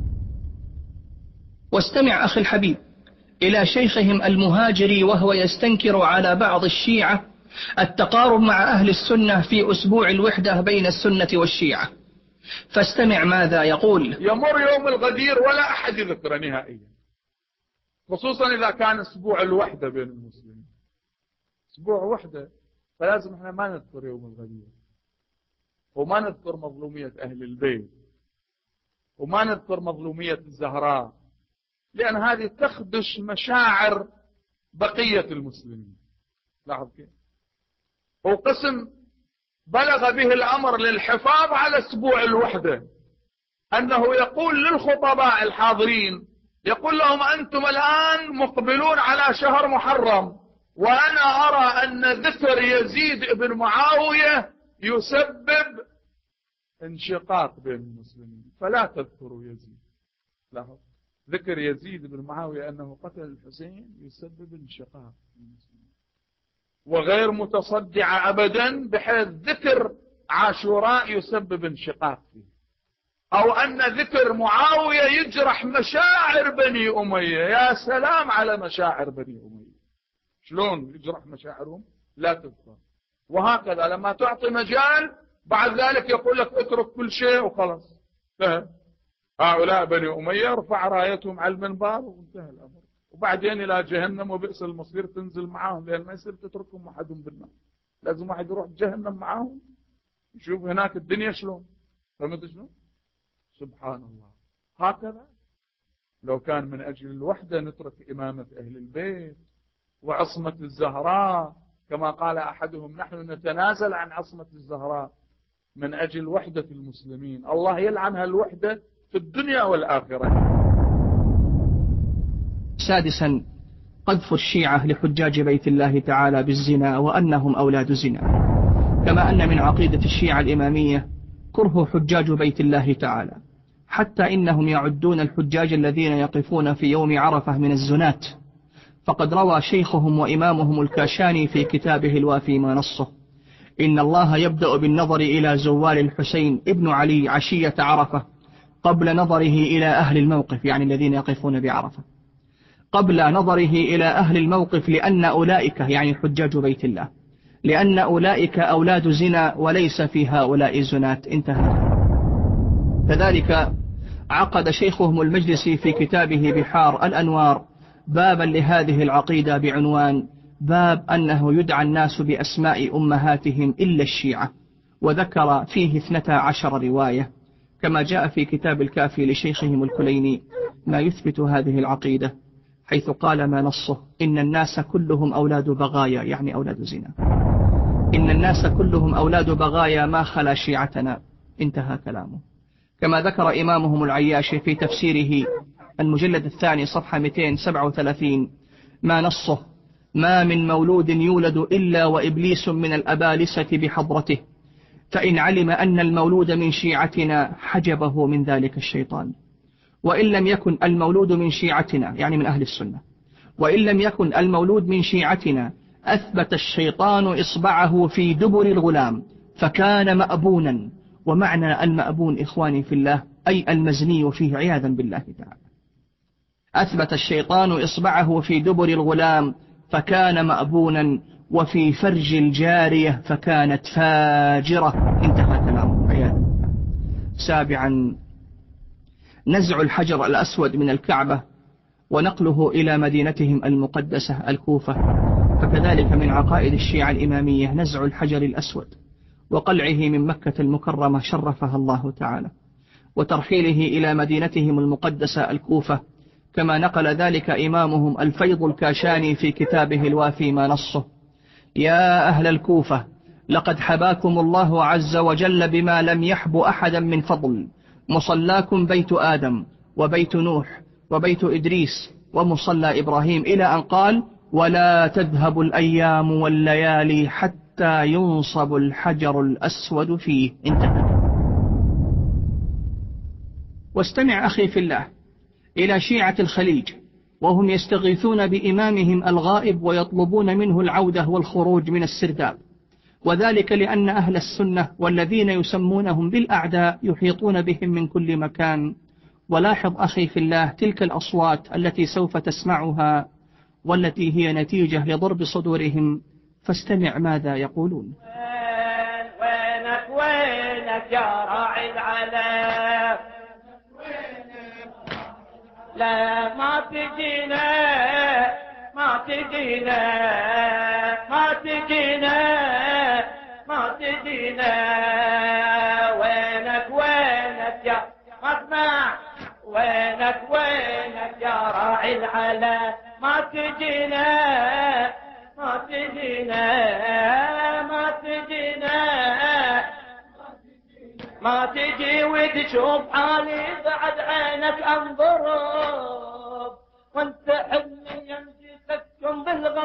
[SPEAKER 1] واستمع أخي الحبيب إلى شيخهم المهاجري وهو يستنكر على بعض الشيعة التقارب مع أهل السنة في أسبوع الوحدة بين السنة والشيعة، فاستمع ماذا يقول.
[SPEAKER 5] يمر يوم الغدير ولا أحد يذكر نهائيا، خصوصا إذا كان أسبوع الوحدة بين المسلمين، أسبوع وحدة، فلازم احنا ما نذكر يوم الغدير، وما نذكر مظلومية أهل البيت، وما نذكر مظلومية الزهراء، لأن هذه تخدش مشاعر بقية المسلمين. لاحظ كيف هو قسم بلغ به الأمر للحفاظ على أسبوع الوحدة، أنه يقول للخطباء الحاضرين، يقول لهم أنتم الآن مقبلون على شهر محرم، وأنا أرى أن ذكر يزيد بن معاوية يسبب انشقاق بين المسلمين، فلا تذكروا يزيد. لاحظ، ذكر يزيد بن معاوية أنه قتل الحسين يسبب انشقاق بين المسلمين، وغير متصدع أبدا بحيث ذكر عاشوراء يسبب انشقاق فيه، أو أن ذكر معاوية يجرح مشاعر بني أمية. يا سلام على مشاعر بني أمية، شلون يجرح مشاعرهم؟ لا تذكر. وهكذا لما تعطي مجال بعد ذلك يقول لك اترك كل شيء وخلاص، فهم هؤلاء بني أمية، ارفع رايتهم على المنبر وانتهى الأمر، وبعدين إلى جهنم وبئس المصير تنزل معاهم، لأن ما يصير تتركهم وحدهم بالنار، لازم واحد يروح جهنم معاهم يشوف هناك الدنيا شلون. فهمت شلون؟ سبحان الله. هكذا لو كان من أجل الوحدة نترك إمامة أهل البيت وعصمة الزهراء، كما قال أحدهم نحن نتنازل عن عصمة الزهراء من أجل وحدة المسلمين. الله يلعنها الوحدة في الدنيا والآخرة.
[SPEAKER 1] سادسا، قذف الشيعة لحجاج بيت الله تعالى بالزنا وأنهم أولاد زنا، كما أن من عقيدة الشيعة الإمامية كره حجاج بيت الله تعالى، حتى إنهم يعدون الحجاج الذين يقفون في يوم عرفة من الزنات. فقد روى شيخهم وإمامهم الكاشاني في كتابه الوافي ما نصه: إن الله يبدأ بالنظر إلى زوال الحسين ابن علي عشية عرفة قبل نظره إلى أهل الموقف، يعني الذين يقفون بعرفة، قبل نظره إلى أهل الموقف، لأن أولئك يعني حجاج بيت الله، لأن أولئك أولاد زنا وليس في هؤلاء زنات. انتهى. كذلك عقد شيخهم المجلسي في كتابه بحار الأنوار بابا لهذه العقيدة بعنوان باب أنه يدعى الناس بأسماء أمهاتهم إلا الشيعة، وذكر فيه 12 رواية، كما جاء في كتاب الكافي لشيخهم الكليني ما يثبت هذه العقيدة، حيث قال ما نصه: إن الناس كلهم أولاد بغايا، يعني أولاد زنا، إن الناس كلهم أولاد بغايا ما خلا شيعتنا. انتهى كلامه. كما ذكر إمامهم العياشي في تفسيره المجلد الثاني صفحة 237 ما نصه: ما من مولود يولد إلا وإبليس من الأبالسة بحضرته، فإن علم أن المولود من شيعتنا حجبه من ذلك الشيطان، وإن لم يكن المولود من شيعتنا يعني من أهل السنة، وإن لم يكن المولود من شيعتنا أثبت الشيطان إصبعه في دبر الغلام فكان مأبونا. ومعنى المأبون إخواني في الله أي المزني فيه عياذا بالله تعالى. أثبت الشيطان إصبعه في دبر الغلام فكان مأبونا، وفي فرج الجارية فكانت فاجرة. انتهى كلامه عياذا بالله. 7. نزع الحجر الأسود من الكعبة ونقله إلى مدينتهم المقدسة الكوفة، فكذلك من عقائد الشيعة الإمامية نزع الحجر الأسود وقلعه من مكة المكرمة شرفها الله تعالى، وترحيله إلى مدينتهم المقدسة الكوفة، كما نقل ذلك إمامهم الفيض الكاشاني في كتابه الوافي ما نصه: يا أهل الكوفة، لقد حباكم الله عز وجل بما لم يحب أحدا من فضل، مصلاكم بيت آدم وبيت نوح وبيت إدريس ومصلى إبراهيم، إلى أن قال: ولا تذهب الأيام والليالي حتى ينصب الحجر الأسود فيه. انتهى. واستمع أخي في الله إلى شيعة الخليج وهم يستغيثون بإمامهم الغائب ويطلبون منه العودة والخروج من السرداب، وذلك لأن أهل السنة والذين يسمونهم بالأعداء يحيطون بهم من كل مكان. ولاحظ أخي في الله تلك الأصوات التي سوف تسمعها والتي هي نتيجة لضرب صدورهم، فاستمع ماذا يقولون.
[SPEAKER 6] وينك يا راعي العلم، لا ما تجينا ما تجينا ما تجينا ما تجينا، وينك يا اسمع، وينك يا راعي العلا، ما تجينا ما تجينا ما تجينا ما تجي وتشوف حالي بعد عينك انضرب، وانت حبني يمسككم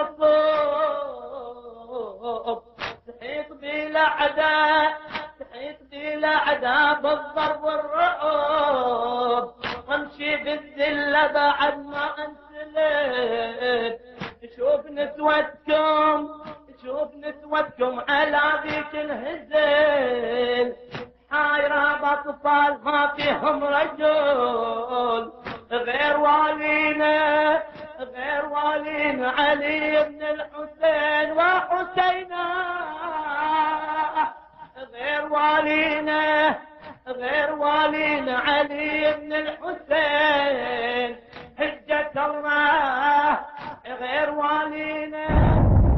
[SPEAKER 6] بالغصب، تحيط بالاعداء تحيط بالاعداء بالضرب والرعب، وامشي بالذله بعد ما انسلب، شوف نسوتكم على ذيك الهزل، حايرة بأطفال ما فيهم رجل، غير والينا علي بن الحسين وحسينا، غير والينا علي بن الحسين، حجة الله غير والينا.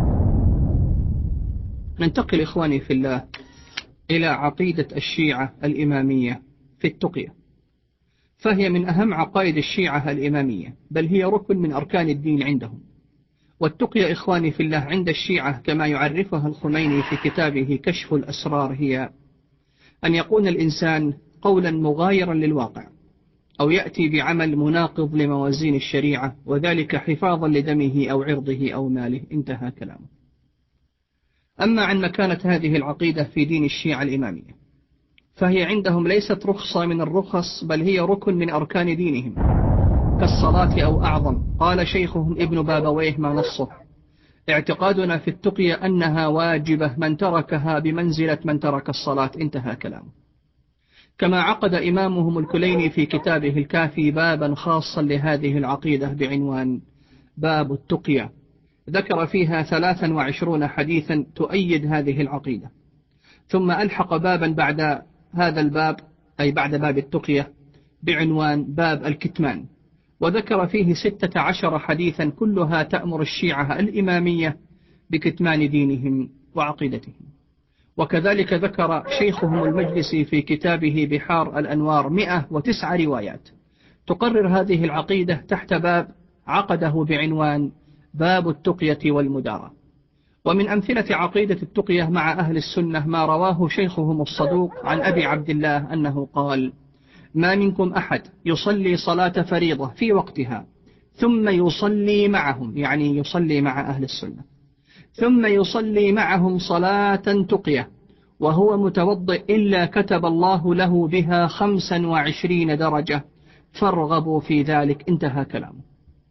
[SPEAKER 1] ننتقل إخواني في الله إلى عقيدة الشيعة الإمامية في التقية، فهي من أهم عقائد الشيعة الإمامية، بل هي ركن من أركان الدين عندهم. والتقية إخواني في الله عند الشيعة كما يعرفها الخميني في كتابه كشف الأسرار هي أن يقول الإنسان قولا مغايرا للواقع، أو يأتي بعمل مناقض لموازين الشريعة، وذلك حفاظا لدمه أو عرضه أو ماله. انتهى كلامه. أما عن مكانة هذه العقيدة في دين الشيعة الإمامية، فهي عندهم ليست رخصة من الرخص، بل هي ركن من أركان دينهم كالصلاة أو أعظم. قال شيخهم ابن بابويه ما نصه: اعتقادنا في التقية أنها واجبة، من تركها بمنزلة من ترك الصلاة. انتهى كلامه. كما عقد إمامهم الكليني في كتابه الكافي بابا خاصا لهذه العقيدة بعنوان باب التقية، ذكر فيها 23 حديثا تؤيد هذه العقيدة، ثم ألحق بابا بعد هذا الباب أي بعد باب التقية بعنوان باب الكتمان، وذكر فيه 16 حديثا كلها تأمر الشيعة الإمامية بكتمان دينهم وعقيدتهم. وكذلك ذكر شيخهم المجلسي في كتابه بحار الأنوار 109 روايات تقرر هذه العقيدة تحت باب عقده بعنوان باب التقية والمدارة. ومن أمثلة عقيدة التقية مع أهل السنة ما رواه شيخهم الصدوق عن أبي عبد الله أنه قال: ما منكم أحد يصلي صلاة فريضة في وقتها ثم يصلي معهم، يعني يصلي مع أهل السنة، ثم يصلي معهم صلاة تقية وهو متوضئ إلا كتب الله له بها 25 درجة، فارغبوا في ذلك. انتهى كلامه.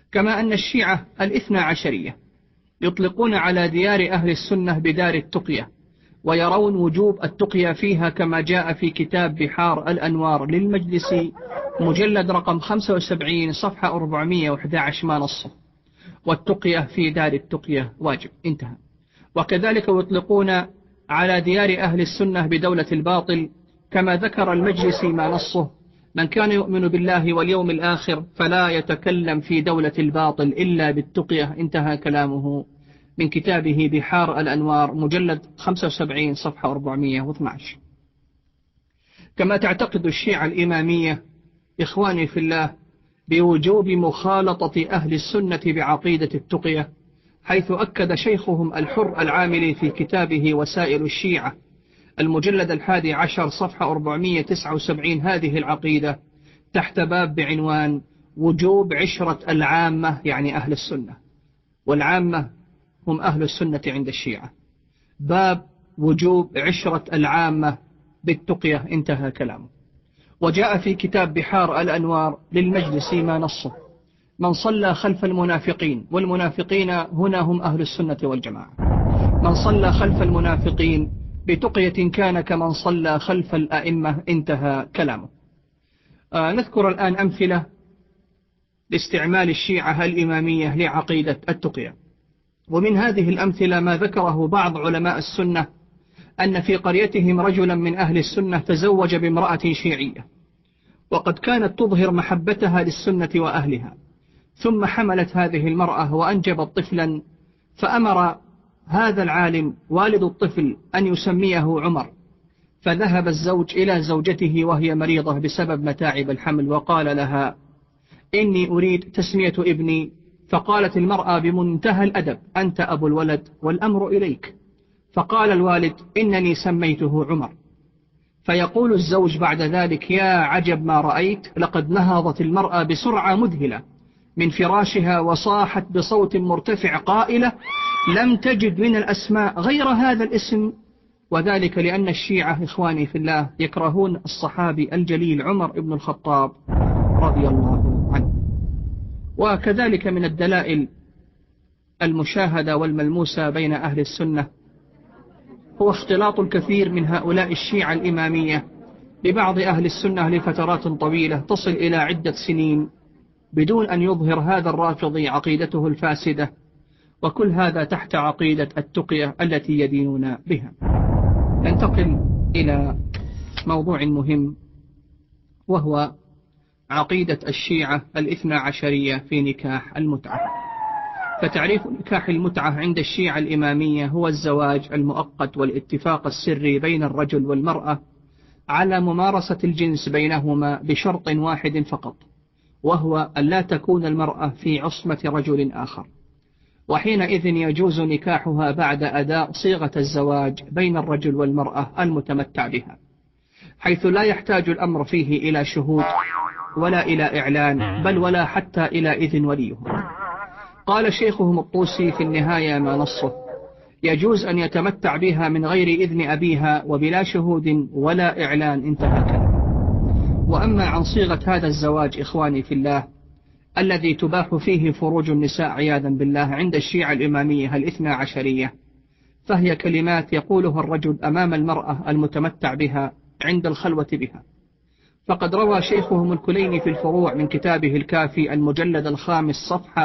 [SPEAKER 1] كما أن الشيعة الاثنى عشرية يطلقون على ديار أهل السنة بدار التقية، ويرون وجوب التقية فيها كما جاء في كتاب بحار الأنوار للمجلسي مجلد رقم 75 صفحة 411 ما نصه، والتقية في دار التقية واجب، انتهى. وكذلك يطلقون على ديار أهل السنة بدولة الباطل كما ذكر المجلسي ما نصه: من كان يؤمن بالله واليوم الآخر فلا يتكلم في دولة الباطل إلا بالتقية، انتهى كلامه من كتابه بحار الأنوار مجلد 75 صفحة 412. كما تعتقد الشيعة الإمامية إخواني في الله بوجوب مخالطة أهل السنة بعقيدة التقية، حيث أكد شيخهم الحر العاملي في كتابه وسائل الشيعة المجلد 11 صفحة 479 هذه العقيدة تحت باب بعنوان وجوب عشرة العامة، يعني أهل السنة، والعامة هم أهل السنة عند الشيعة، باب وجوب عشرة العامة بالتقية، انتهى كلامه. وجاء في كتاب بحار الأنوار للمجلسي ما نصه: من صلى خلف المنافقين، والمنافقين هنا هم أهل السنة والجماعة، من صلى خلف المنافقين بتقية كان كمن صلى خلف الأئمة، انتهى كلامه. نذكر الآن أمثلة لاستعمال الشيعة الإمامية لعقيدة التقية. ومن هذه الأمثلة ما ذكره بعض علماء السنة أن في قريتهم رجلا من أهل السنة تزوج بامرأة شيعية، وقد كانت تظهر محبتها للسنة وأهلها، ثم حملت هذه المرأة وأنجبت طفلا، فأمر هذا العالم والد الطفل أن يسميه عمر، فذهب الزوج إلى زوجته وهي مريضة بسبب متاعب الحمل وقال لها: إني أريد تسمية ابني. فقالت المرأة بمنتهى الأدب: أنت أبو الولد والأمر إليك. فقال الوالد: إنني سميته عمر. فيقول الزوج بعد ذلك: يا عجب ما رأيت، لقد نهضت المرأة بسرعة مذهلة من فراشها وصاحت بصوت مرتفع قائلة: لم تجد من الأسماء غير هذا الاسم. وذلك لأن الشيعة إخواني في الله يكرهون الصحابي الجليل عمر بن الخطاب رضي الله عنه. وكذلك من الدلائل المشاهدة والملموسة بين أهل السنة هو اختلاط الكثير من هؤلاء الشيعة الإمامية ببعض أهل السنة لفترات طويلة تصل إلى عدة سنين بدون أن يظهر هذا الرافضي عقيدته الفاسدة، وكل هذا تحت عقيدة التقية التي يدينون بها. ننتقل إلى موضوع مهم، وهو عقيدة الشيعة الاثنى عشرية في نكاح المتعة. فتعريف نكاح المتعة عند الشيعة الإمامية هو الزواج المؤقت والاتفاق السري بين الرجل والمرأة على ممارسة الجنس بينهما بشرط واحد فقط، وهو أن لا تكون المرأة في عصمة رجل آخر، وحينئذ يجوز نكاحها بعد أداء صيغة الزواج بين الرجل والمرأة المتمتع بها، حيث لا يحتاج الأمر فيه إلى شهود ولا إلى إعلان، بل ولا حتى إلى إذن وليهم. قال شيخهم الطوسي في النهاية ما نصه: يجوز أن يتمتع بها من غير إذن أبيها وبلا شهود ولا إعلان، انتهى كلام. وأما عن صيغة هذا الزواج إخواني في الله الذي تباح فيه فروج النساء عياذا بالله عند الشيعة الإمامية الاثنى عشرية، فهي كلمات يقولها الرجل أمام المرأة المتمتع بها عند الخلوة بها. فقد روى شيخهم الكليني في الفروع من كتابه الكافي المجلد 5 صفحة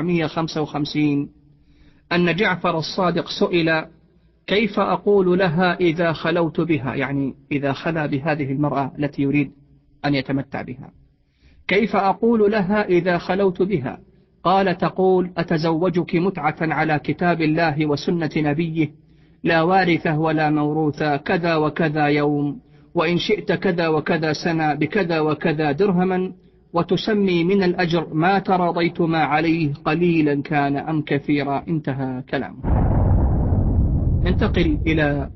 [SPEAKER 1] 455 أن جعفر الصادق سئل: كيف أقول لها إذا خلوت بها، يعني إذا خلا بهذه المرأة التي يريد أن يتمتع بها، كيف أقول لها إذا خلوت بها؟ قال: تقول: أتزوجك متعة على كتاب الله وسنة نبيه، لا وارثة ولا موروثة، كذا وكذا يوم، وإن شئت كذا وكذا سنة بكذا وكذا درهما، وتسمي من الأجر ما تراضيتما عليه قليلا كان أم كثيرا، انتهى كلامه. ننتقل إلى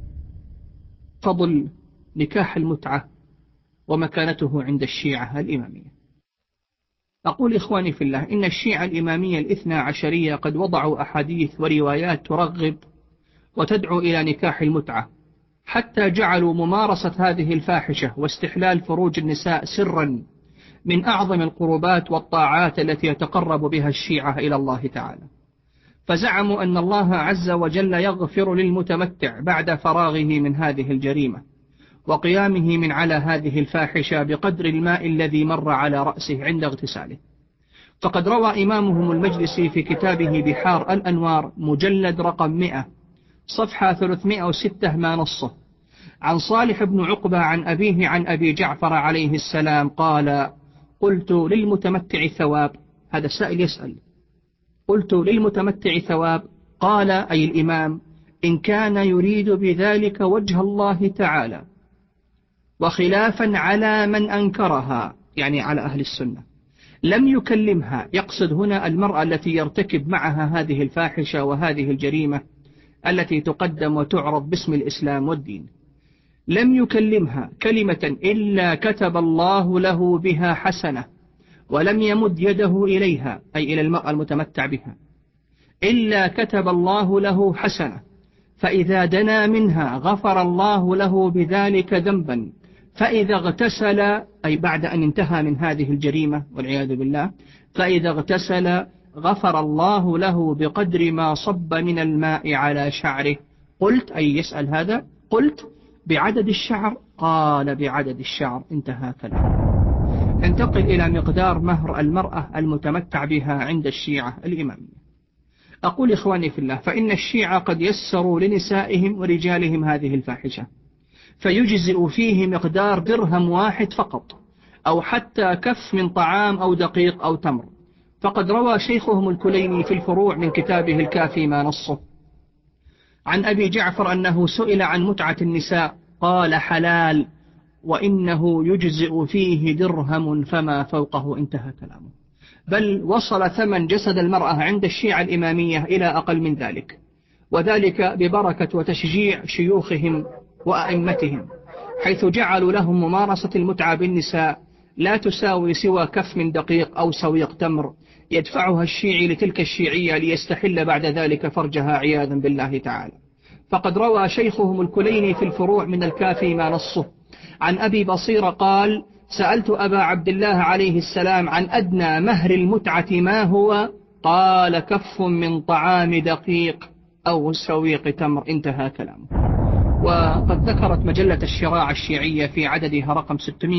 [SPEAKER 1] فضل نكاح المتعة ومكانته عند الشيعة الإمامية. أقول إخواني في الله إن الشيعة الإمامية الاثنى عشرية قد وضعوا أحاديث وروايات ترغب وتدعو إلى نكاح المتعة، حتى جعلوا ممارسة هذه الفاحشة واستحلال فروج النساء سرا من أعظم القربات والطاعات التي يتقرب بها الشيعة إلى الله تعالى. فزعموا أن الله عز وجل يغفر للمتمتع بعد فراغه من هذه الجريمة وقيامه من على هذه الفاحشة بقدر الماء الذي مر على رأسه عند اغتساله. فقد روى إمامهم المجلسي في كتابه بحار الأنوار مجلد رقم 100 صفحة 306 ما نصه عن صالح بن عقبة عن أبيه عن أبي جعفر عليه السلام قال: قلت للمتمتع ثواب. هذا السائل يسأل: قلت للمتمتع ثواب؟ قال أي الإمام: إن كان يريد بذلك وجه الله تعالى وخلافا على من أنكرها، يعني على أهل السنة، لم يكلمها. يقصد هنا المرأة التي يرتكب معها هذه الفاحشة وهذه الجريمة التي تقدم وتعرض باسم الإسلام والدين. لم يكلمها كلمة إلا كتب الله له بها حسنة، ولم يمد يده إليها، أي إلى المرأة المتمتع بها، إلا كتب الله له حسنة. فإذا دنا منها غفر الله له بذلك ذنبا، فإذا اغتسل، أي بعد أن انتهى من هذه الجريمة والعياذ بالله، فإذا اغتسل غفر الله له بقدر ما صب من الماء على شعره. قلت، أي يسأل هذا، قلت بعدد الشعر؟ قال بعدد الشعر. انتهى كلام. انتقل إلى مقدار مهر المرأة المتمتع بها عند الشيعة الإمامية. أقول إخواني في الله، فإن الشيعة قد يسروا لنسائهم ورجالهم هذه الفاحشة، فيجزئ فيه مقدار درهم واحد فقط، أو حتى كف من طعام أو دقيق أو تمر. فقد روى شيخهم الكليني في الفروع من كتابه الكافي ما نصه عن أبي جعفر أنه سئل عن متعة النساء قال: حلال، وإنه يجزئ فيه درهم فما فوقه. انتهى كلامه. بل وصل ثمن جسد المرأة عند الشيعة الإمامية إلى أقل من ذلك، وذلك ببركة وتشجيع شيوخهم وأئمتهم، حيث جعلوا لهم ممارسة المتعة بالنساء لا تساوي سوى كف من دقيق أو سويق تمر يدفعها الشيعي لتلك الشيعية ليستحل بعد ذلك فرجها عياذا بالله تعالى. فقد روى شيخهم الكليني في الفروع من الكافي ما نصه عن أبي بصير قال: سألت أبا عبد الله عليه السلام عن أدنى مهر المتعة ما هو؟ قال: كف من طعام دقيق أو سويق تمر. انتهى كلامه. وقد ذكرت مجلة الشراع الشيعية في عددها رقم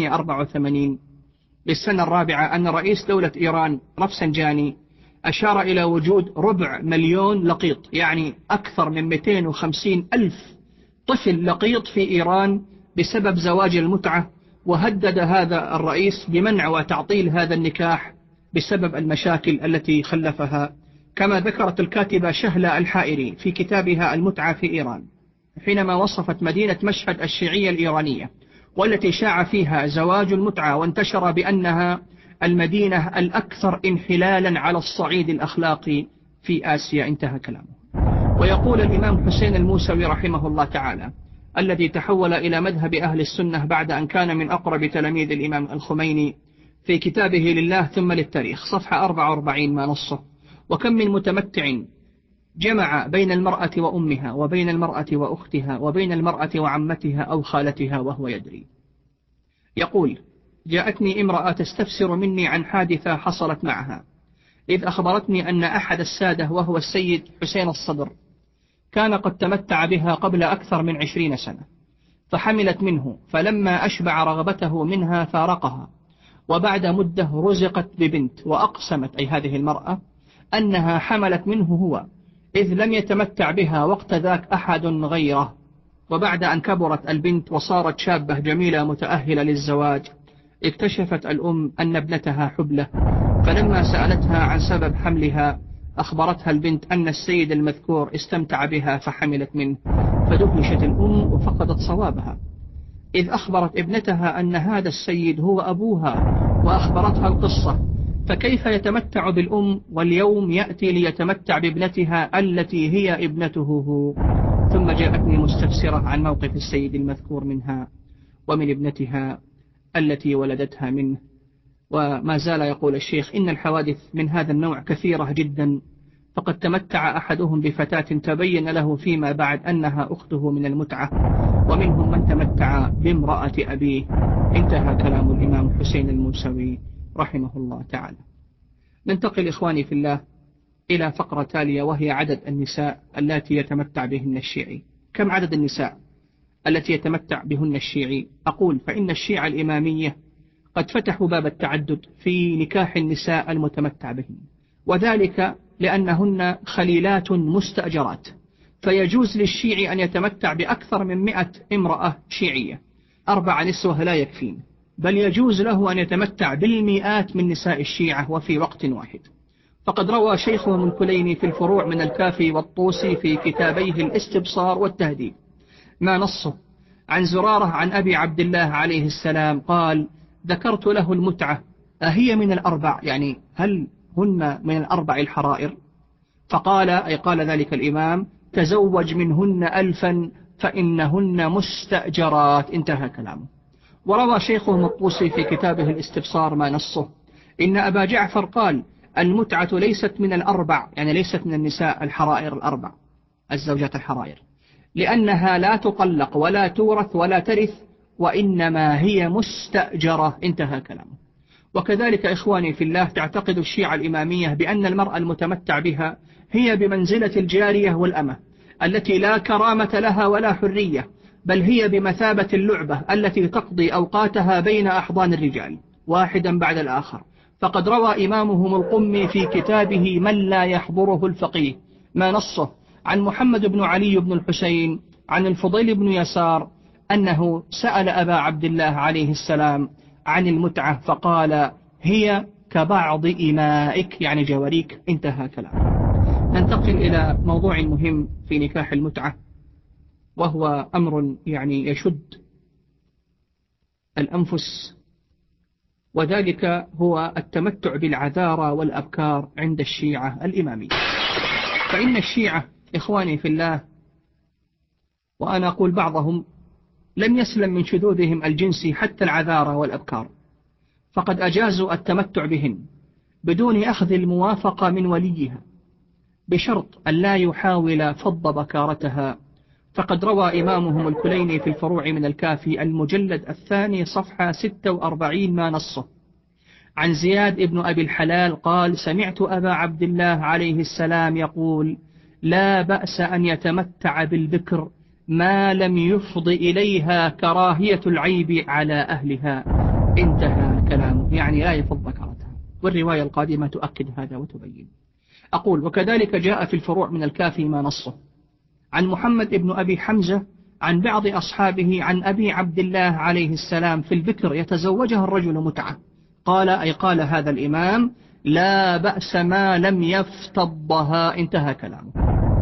[SPEAKER 1] 684 للسنة الرابعة أن رئيس دولة إيران رفسنجاني أشار إلى وجود 250,000 لقيط، يعني أكثر من 250,000 طفل لقيط في إيران بسبب زواج المتعة، وهدد هذا الرئيس بمنع وتعطيل هذا النكاح بسبب المشاكل التي خلفها، كما ذكرت الكاتبة شهلة الحائري في كتابها المتعة في إيران حينما وصفت مدينة مشهد الشيعية الإيرانية والتي شاع فيها زواج المتعة، وانتشر بأنها المدينة الأكثر انحلالا على الصعيد الأخلاقي في آسيا. انتهى كلامه. ويقول الإمام حسين الموسوي رحمه الله تعالى الذي تحول إلى مذهب أهل السنة بعد أن كان من أقرب تلاميذ الإمام الخميني في كتابه لله ثم للتاريخ صفحة 44 ما نصه: وكم من متمتع جمع بين المرأة وأمها وبين المرأة وأختها وبين المرأة وعمتها أو خالتها وهو يدري. يقول: جاءتني امرأة تستفسر مني عن حادثة حصلت معها، إذ أخبرتني أن أحد السادة وهو السيد حسين الصدر كان قد تمتع بها قبل أكثر من 20 سنة، فحملت منه، فلما أشبع رغبته منها فارقها، وبعد مدة رزقت ببنت، وأقسمت أي هذه المرأة أنها حملت منه هو، إذ لم يتمتع بها وقت ذاك أحد غيره. وبعد أن كبرت البنت وصارت شابة جميلة متأهلة للزواج، اكتشفت الأم أن ابنتها حبلة، فلما سألتها عن سبب حملها أخبرتها البنت أن السيد المذكور استمتع بها فحملت منه، فدهشت الأم وفقدت صوابها، إذ أخبرت ابنتها أن هذا السيد هو أبوها وأخبرتها القصة، فكيف يتمتع بالأم واليوم يأتي ليتمتع بابنتها التي هي ابنته هو؟ ثم جاءتني مستفسرة عن موقف السيد المذكور منها ومن ابنتها التي ولدتها منه. وما زال يقول الشيخ: إن الحوادث من هذا النوع كثيرة جدا، فقد تمتع أحدهم بفتاة تبين له فيما بعد أنها أخته من المتعة، ومنهم من تمتع بامرأة أبيه. انتهى كلام الإمام حسين الموسوي رحمه الله تعالى. ننتقل إخواني في الله إلى فقرة تالية، وهي عدد النساء التي يتمتع بهن الشيعي. كم عدد النساء التي يتمتع بهن الشيعي؟ أقول فإن الشيعة الإمامية قد فتحوا باب التعدد في نكاح النساء المتمتع بهن، وذلك لأنهن خليلات مستأجرات، فيجوز للشيعي أن يتمتع بأكثر من 100 امرأة شيعية. 4 نسوة لا يكفين، بل يجوز له أن يتمتع بالمئات من نساء الشيعة وفي وقت واحد. فقد روى شيخهم الكليني في الفروع من الكافي والطوسي في كتابيه الاستبصار والتهذيب ما نصه عن زرارة عن أبي عبد الله عليه السلام قال: ذكرت له المتعة أهي من 4، يعني هل هن من 4 الحرائر؟ فقال، أي قال ذلك الإمام: تزوج منهن 1000 فإنهن مستأجرات. انتهى كلامه. وروى شيخهم الطوسي في كتابه الاستبصار ما نصه إن أبا جعفر قال: المتعة ليست من 4، يعني ليست من النساء الحرائر 4 الزوجات الحرائر، لأنها لا تطلق ولا تورث ولا ترث، وإنما هي مستأجرة. انتهى كلامه. وكذلك إخواني في الله تعتقد الشيعة الإمامية بأن المرأة المتمتع بها هي بمنزلة الجارية والأمة التي لا كرامة لها ولا حرية، بل هي بمثابة اللعبة التي تقضي أوقاتها بين أحضان الرجال واحدا بعد الآخر. فقد روى إمامهم القمي في كتابه من لا يحضره الفقيه ما نصه عن محمد بن علي بن الحسين عن الفضيل بن يسار أنه سأل أبا عبد الله عليه السلام عن المتعة فقال: هي كبعض إمائك، يعني جواريك. انتهى كلام. ننتقل إلى موضوع مهم في نكاح المتعة، وهو أمر يعني يشد الأنفس، وذلك هو التمتع بالعذارى والأبكار عند الشيعة الإمامية. فإن الشيعة إخواني في الله، وأنا أقول بعضهم، لم يسلم من شذوذهم الجنسي حتى العذارى والأبكار، فقد أجازوا التمتع بهن بدون أخذ الموافقة من وليها، بشرط أن لا يحاول فض بكارتها. فقد روى إمامهم الكليني في الفروع من الكافي المجلد 2 صفحة 46 ما نصه عن زياد ابن أبي الحلال قال: سمعت أبا عبد الله عليه السلام يقول: لا بأس أن يتمتع بالبكر ما لم يفض إليها كراهية العيب على أهلها. انتهى كلامه، يعني لا يفض بكرتها. والرواية القادمة تؤكد هذا وتبين. أقول وكذلك جاء في الفروع من الكافي ما نصه عن محمد ابن أبي حمزة عن بعض أصحابه عن أبي عبد الله عليه السلام في البكر يتزوجها الرجل متعة. قال، أي قال هذا الإمام: لا بأس ما لم يفتضها. انتهى كلامه.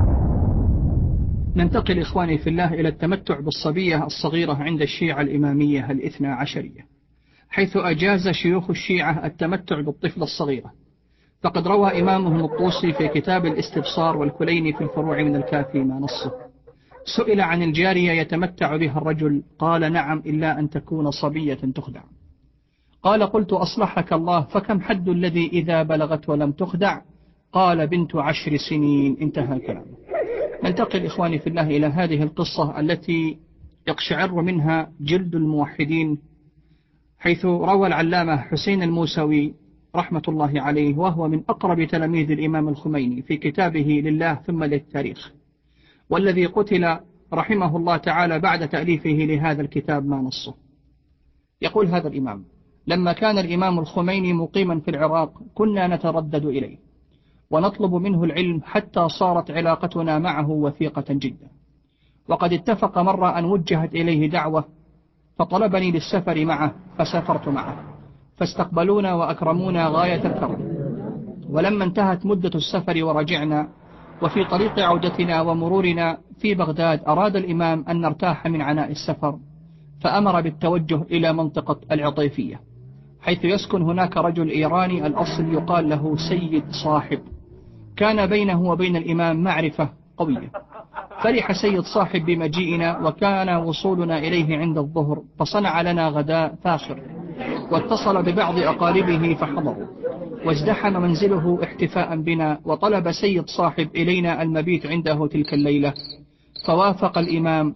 [SPEAKER 1] ننتقل إخواني في الله إلى التمتع بالصبية الصغيرة عند الشيعة الإمامية 12، حيث أجاز شيوخ الشيعة التمتع بالطفلة الصغيرة. فقد روى إمامهم الطوسي في كتاب الاستبصار والكليني في الفروع من الكافي ما نصه سئل عن الجارية يتمتع بها الرجل قال: نعم، إلا أن تكون صبية تخدع. قال: قلت أصلحك الله، فكم حد الذي إذا بلغت ولم تخدع؟ قال: بنت 10 سنين. انتهى كلامه. ننتقل إخواني في الله إلى هذه القصة التي يقشعر منها جلد الموحدين، حيث روى العلامة حسين الموسوي رحمة الله عليه، وهو من أقرب تلاميذ الإمام الخميني، في كتابه لله ثم للتاريخ، والذي قتل رحمه الله تعالى بعد تأليفه لهذا الكتاب ما نصه. يقول هذا الإمام: لما كان الإمام الخميني مقيما في العراق كنا نتردد إليه ونطلب منه العلم حتى صارت علاقتنا معه وثيقة جدا. وقد اتفق مرة أن وجهت إليه دعوة فطلبني للسفر معه، فسافرت معه، فاستقبلونا وأكرمونا غاية الكرم. ولما انتهت مدة السفر ورجعنا، وفي طريق عودتنا ومرورنا في بغداد، أراد الإمام أن نرتاح من عناء السفر، فأمر بالتوجه إلى منطقة العطيفية، حيث يسكن هناك رجل إيراني الأصل يقال له سيد صاحب. كان بينه وبين الإمام معرفة قوية. فرح سيد صاحب بمجيئنا، وكان وصولنا إليه عند الظهر، فصنع لنا غداء فاخر، واتصل ببعض أقاربه فحضروا، وازدحم منزله احتفاء بنا، وطلب سيد صاحب إلينا المبيت عنده تلك الليلة، فوافق الإمام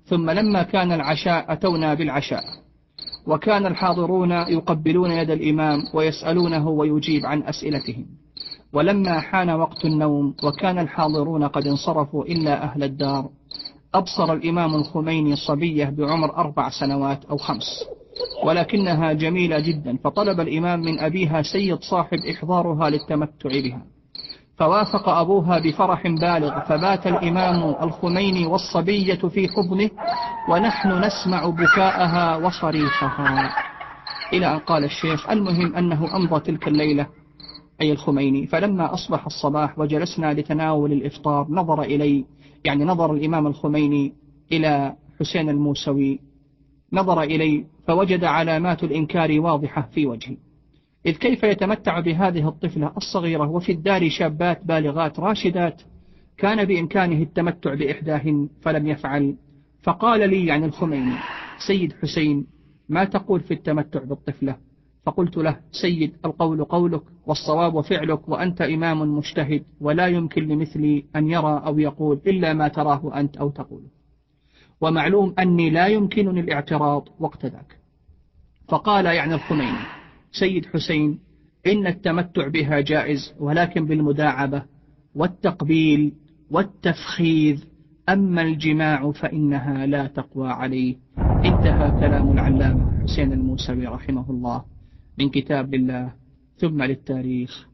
[SPEAKER 1] ثم لما كان العشاء أتونا بالعشاء، وكان الحاضرون يقبلون يد الإمام ويسألونه ويجيب عن أسئلتهم. ولما حان وقت النوم وكان الحاضرون قد انصرفوا إلا أهل الدار، أبصر الإمام الخميني صبية بعمر 4 سنوات أو 5، ولكنها جميلة جدا، فطلب الإمام من أبيها سيد صاحب إحضارها للتمتع بها، فوافق أبوها بفرح بالغ، فبات الإمام الخميني والصبية في حضنه ونحن نسمع بكاءها وصريخها، إلى أن قال الشيخ: المهم أنه أمضى تلك الليلة أي الخميني. فلما أصبح الصباح وجلسنا لتناول الإفطار نظر الإمام الخميني إلى حسين الموسوي، نظر إلي فوجد علامات الإنكار واضحة في وجهي، إذ كيف يتمتع بهذه الطفلة الصغيرة وفي الدار شابات بالغات راشدات كان بإمكانه التمتع بإحداهن فلم يفعل. فقال لي الخميني: سيد حسين، ما تقول في التمتع بالطفلة؟ فقلت له: سيد، القول قولك والصواب فعلك، وأنت إمام مجتهد، ولا يمكن لمثلي أن يرى أو يقول إلا ما تراه أنت أو تقوله، ومعلوم أني لا يمكنني الاعتراض وقت ذاك. فقال الخميني: سيد حسين، إن التمتع بها جائز، ولكن بالمداعبة والتقبيل والتفخيذ، أما الجماع فإنها لا تقوى عليه. انتهى كلام العلامة حسين الموسوي رحمه الله من كتاب الله ثم للتاريخ.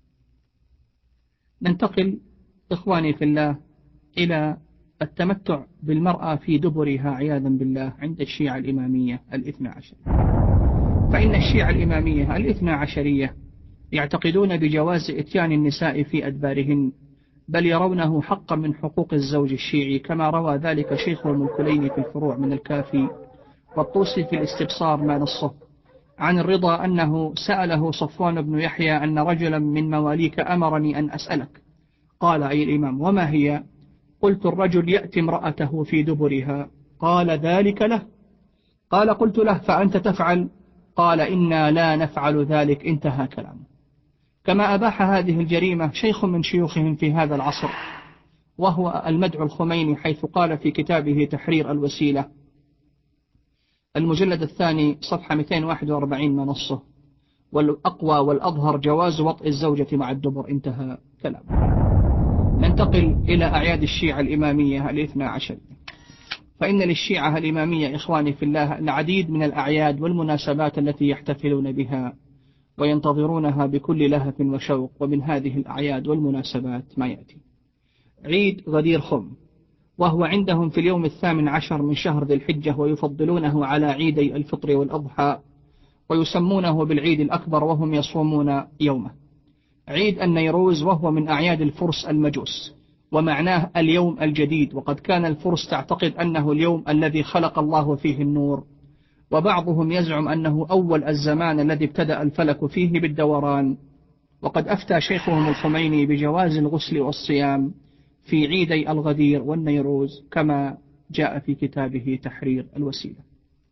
[SPEAKER 1] ننتقل إخواني في الله إلى التمتع بالمرأة في دبرها عياذا بالله عند الشيعة الإمامية 12. فإن الشيعة الإمامية 12 يعتقدون بجواز إتيان النساء في أدبارهن، بل يرونه حقا من حقوق الزوج الشيعي، كما روى ذلك شيخهم الكليني في الفروع من الكافي، والطوسي في الاستبصار ما نصه عن الرضا أنه سأله صفوان بن يحيى أن رجلا من مواليك أمرني أن أسألك. قال: أي الإمام، وما هي؟ قلت: الرجل يأتي امرأته في دبرها. قال: ذلك له. قال: قلت له: فأنت تفعل؟ قال: إنا لا نفعل ذلك. انتهى كلامه. كما أباح هذه الجريمة شيخ من شيوخهم في هذا العصر، وهو المدعو الخميني، حيث قال في كتابه تحرير الوسيلة المجلد 2 صفحة 241 ما نصه: والأقوى والأظهر جواز وطئ الزوجة مع الدبر. انتهى كلامه. ننتقل إلى أعياد الشيعة الإمامية 12. فإن للشيعة الإمامية إخواني في الله العديد من الأعياد والمناسبات التي يحتفلون بها وينتظرونها بكل لهف وشوق، ومن هذه الأعياد والمناسبات ما يأتي: عيد غدير خم، وهو عندهم في اليوم 18 من شهر ذي الحجة، ويفضلونه على عيدي الفطر والأضحى، ويسمونه بالعيد الأكبر، وهم يصومون يومه. عيد النيروز، وهو من أعياد الفرس المجوس، ومعناه اليوم الجديد، وقد كان الفرس تعتقد أنه اليوم الذي خلق الله فيه النور، وبعضهم يزعم أنه أول الزمان الذي ابتدأ الفلك فيه بالدوران. وقد أفتى شيخهم الخميني بجواز الغسل والصيام في عيدي الغدير والنيروز، كما جاء في كتابه تحرير الوسيلة.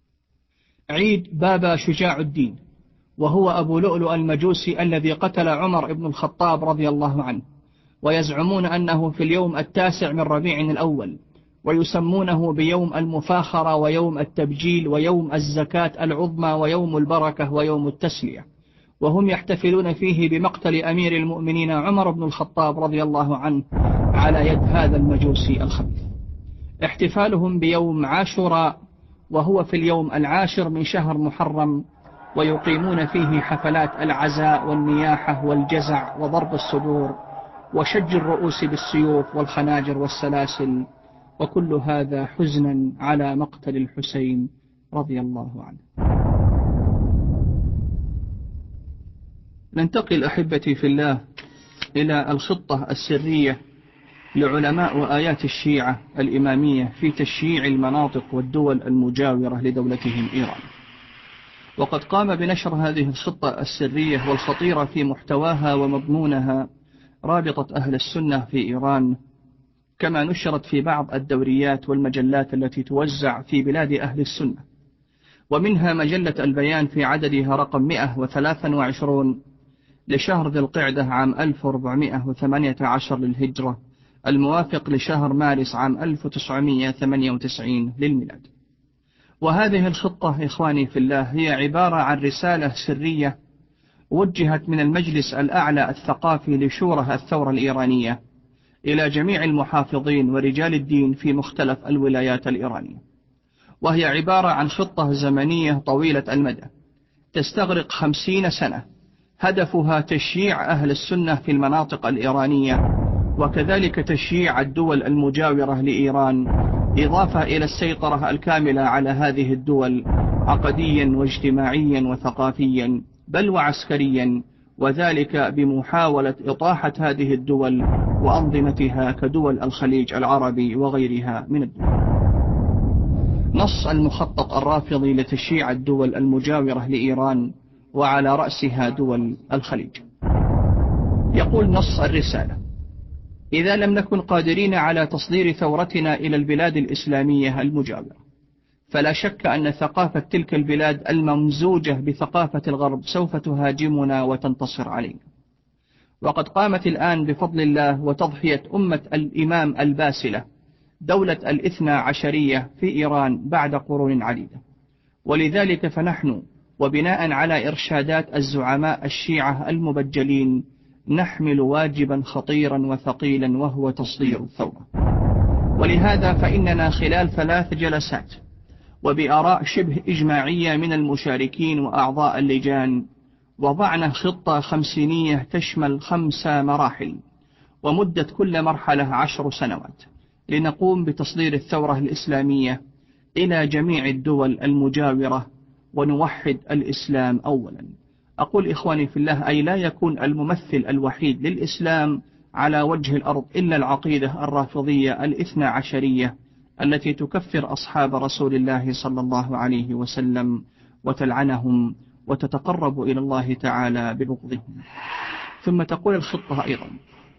[SPEAKER 1] عيد بابا شجاع الدين، وهو أبو لؤلؤ المجوسي الذي قتل عمر بن الخطاب رضي الله عنه، ويزعمون أنه في اليوم 9 من ربيع الأول، ويسمونه بيوم المفاخرة ويوم التبجيل ويوم الزكاة العظمى ويوم البركة ويوم التسلية، وهم يحتفلون فيه بمقتل أمير المؤمنين عمر بن الخطاب رضي الله عنه على يد هذا المجوسي الخبيث. احتفالهم بيوم عاشوراء، وهو في اليوم 10 من شهر محرم، ويقيمون فيه حفلات العزاء والنياحة والجزع وضرب الصدور وشج الرؤوس بالسيوف والخناجر والسلاسل، وكل هذا حزنا على مقتل الحسين رضي الله عنه. ننتقل أحبتي في الله إلى الخطة السرية لعلماء وآيات الشيعة الإمامية في تشييع المناطق والدول المجاورة لدولتهم إيران. وقد قام بنشر هذه الخطة السرية والخطيرة في محتواها ومضمونها رابطة أهل السنة في إيران، كما نشرت في بعض الدوريات والمجلات التي توزع في بلاد أهل السنة، ومنها مجلة البيان في عددها رقم 123 لشهر ذي القعدة عام 1418 للهجرة، الموافق لشهر مارس عام 1998 للميلاد. وهذه الخطة إخواني في الله هي عبارة عن رسالة سرية وجهت من المجلس الأعلى الثقافي لشورى الثورة الإيرانية إلى جميع المحافظين ورجال الدين في مختلف الولايات الإيرانية، وهي عبارة عن خطة زمنية طويلة المدى تستغرق 50 سنة، هدفها تشييع أهل السنة في المناطق الإيرانية، وكذلك تشييع الدول المجاورة لإيران، إضافة إلى السيطرة الكاملة على هذه الدول عقديا واجتماعيا وثقافيا بل وعسكريا، وذلك بمحاولة إطاحة هذه الدول وأنظمتها كدول الخليج العربي وغيرها من الدول. نص المخطط الرافضي لتشييع الدول المجاورة لإيران وعلى رأسها دول الخليج. يقول نص الرسالة: إذا لم نكن قادرين على تصدير ثورتنا إلى البلاد الإسلامية المجاورة، فلا شك أن ثقافة تلك البلاد الممزوجة بثقافة الغرب سوف تهاجمنا وتنتصر علينا. وقد قامت الآن بفضل الله وتضحية أمة الإمام الباسلة دولة الاثنى عشرية في إيران بعد قرون عديدة، ولذلك فنحن وبناء على إرشادات الزعماء الشيعة المبجلين نحمل واجبا خطيرا وثقيلا وهو تصدير الثورة. ولهذا فإننا خلال 3 جلسات وبآراء شبه إجماعية من المشاركين وأعضاء اللجان وضعنا خطة 50 تشمل 5 مراحل، ومدة كل مرحلة 10 سنوات، لنقوم بتصدير الثورة الإسلامية إلى جميع الدول المجاورة ونوحد الإسلام أولا. أقول إخواني في الله أي لا يكون الممثل الوحيد للإسلام على وجه الأرض إلا العقيدة الرافضية الاثنى عشرية التي تكفر أصحاب رسول الله صلى الله عليه وسلم وتلعنهم وتتقرب إلى الله تعالى ببغضهم. ثم تقول الخطة أيضا: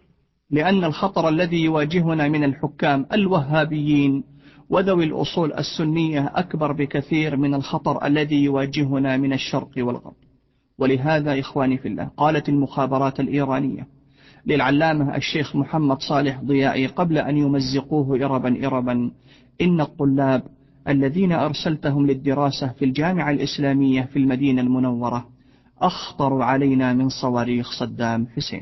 [SPEAKER 1] لأن الخطر الذي يواجهنا من الحكام الوهابيين وذوي الأصول السنية أكبر بكثير من الخطر الذي يواجهنا من الشرق والغرب. ولهذا إخواني في الله قالت المخابرات الإيرانية للعلامة الشيخ محمد صالح ضيائي قبل أن يمزقوه إربا: إن الطلاب الذين أرسلتهم للدراسة في الجامعة الإسلامية في المدينة المنورة أخطر علينا من صواريخ صدام حسين.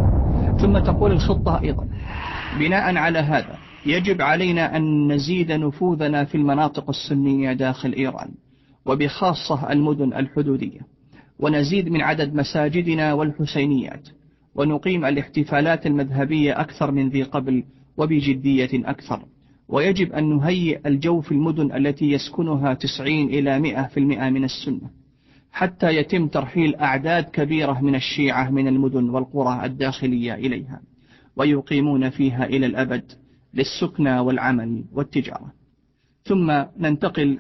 [SPEAKER 1] ثم تقول الخطة أيضا: بناء على هذا يجب علينا أن نزيد نفوذنا في المناطق السنية داخل إيران وبخاصة المدن الحدودية، ونزيد من عدد مساجدنا والحسينيات، ونقيم الاحتفالات المذهبية أكثر من ذي قبل وبجدية أكثر. ويجب أن نهيئ الجو في المدن التي يسكنها 90 إلى 100% من السنة، حتى يتم ترحيل أعداد كبيرة من الشيعة من المدن والقرى الداخلية إليها، ويقيمون فيها إلى الأبد للسكنى والعمل والتجارة. ثم ننتقل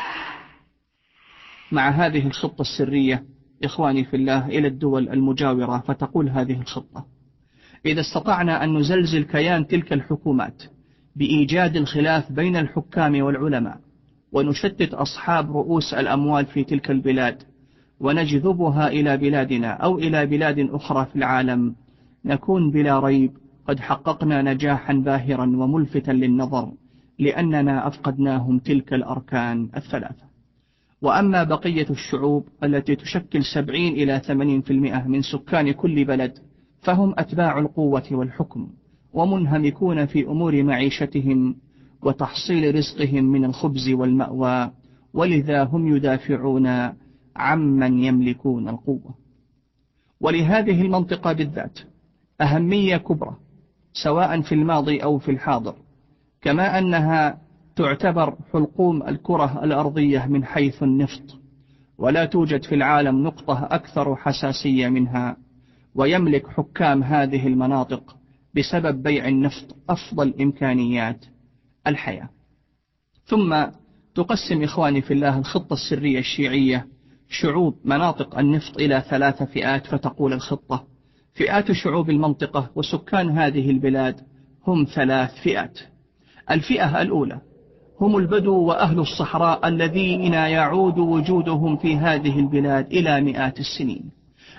[SPEAKER 1] مع هذه الخطة السرية إخواني في الله إلى الدول المجاورة. فتقول هذه الخطة: إذا استطعنا أن نزلزل كيان تلك الحكومات بإيجاد الخلاف بين الحكام والعلماء، ونشتت أصحاب رؤوس الأموال في تلك البلاد، ونجذبها إلى بلادنا أو إلى بلاد أخرى في العالم، نكون بلا ريب قد حققنا نجاحا باهرا وملفتا للنظر، لأننا أفقدناهم تلك الأركان الثلاثة. وأما بقية الشعوب التي تشكل 70 إلى 80% من سكان كل بلد، فهم أتباع القوة والحكم، ومنهمكون في أمور معيشتهم وتحصيل رزقهم من الخبز والمأوى، ولذا هم يدافعون عمن يملكون القوة. ولهذه المنطقة بالذات أهمية كبرى سواء في الماضي أو في الحاضر، كما أنها تعتبر حلقوم الكرة الأرضية من حيث النفط، ولا توجد في العالم نقطة أكثر حساسية منها، ويملك حكام هذه المناطق بسبب بيع النفط أفضل إمكانيات الحياة. ثم تقسم إخواني في الله الخطة السرية الشيعية شعوب مناطق النفط إلى 3 فئات. فتقول الخطة: فئات شعوب المنطقة وسكان هذه البلاد هم 3 فئات. الفئة الأولى هم البدو وأهل الصحراء الذين يعود وجودهم في هذه البلاد إلى مئات السنين،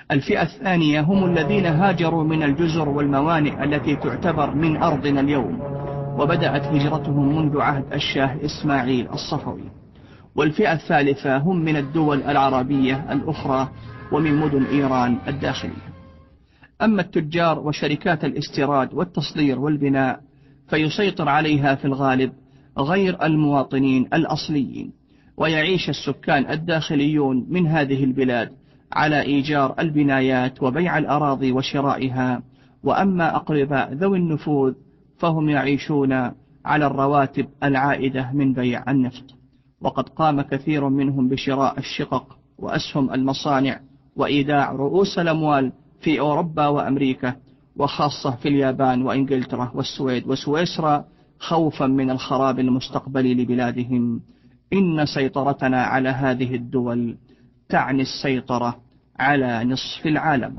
[SPEAKER 1] الفئة الثانية هم الذين هاجروا من الجزر والموانئ التي تعتبر من أرضنا اليوم، وبدأت هجرتهم منذ عهد الشاه إسماعيل الصفوي. والفئة الثالثة هم من الدول العربية الأخرى ومن مدن إيران الداخلية. أما التجار وشركات الاستيراد والتصدير والبناء فيسيطر عليها في الغالب غير المواطنين الأصليين، ويعيش السكان الداخليون من هذه البلاد على إيجار البنايات وبيع الأراضي وشرائها. وأما أقرباء ذوي النفوذ فهم يعيشون على الرواتب العائدة من بيع النفط. وقد قام كثير منهم بشراء الشقق وأسهم المصانع وإيداع رؤوس الأموال في أوروبا وأمريكا، وخاصة في اليابان وإنجلترا والسويد وسويسرا، خوفا من الخراب المستقبلي لبلادهم. إن سيطرتنا على هذه الدول تعني السيطرة على نصف العالم.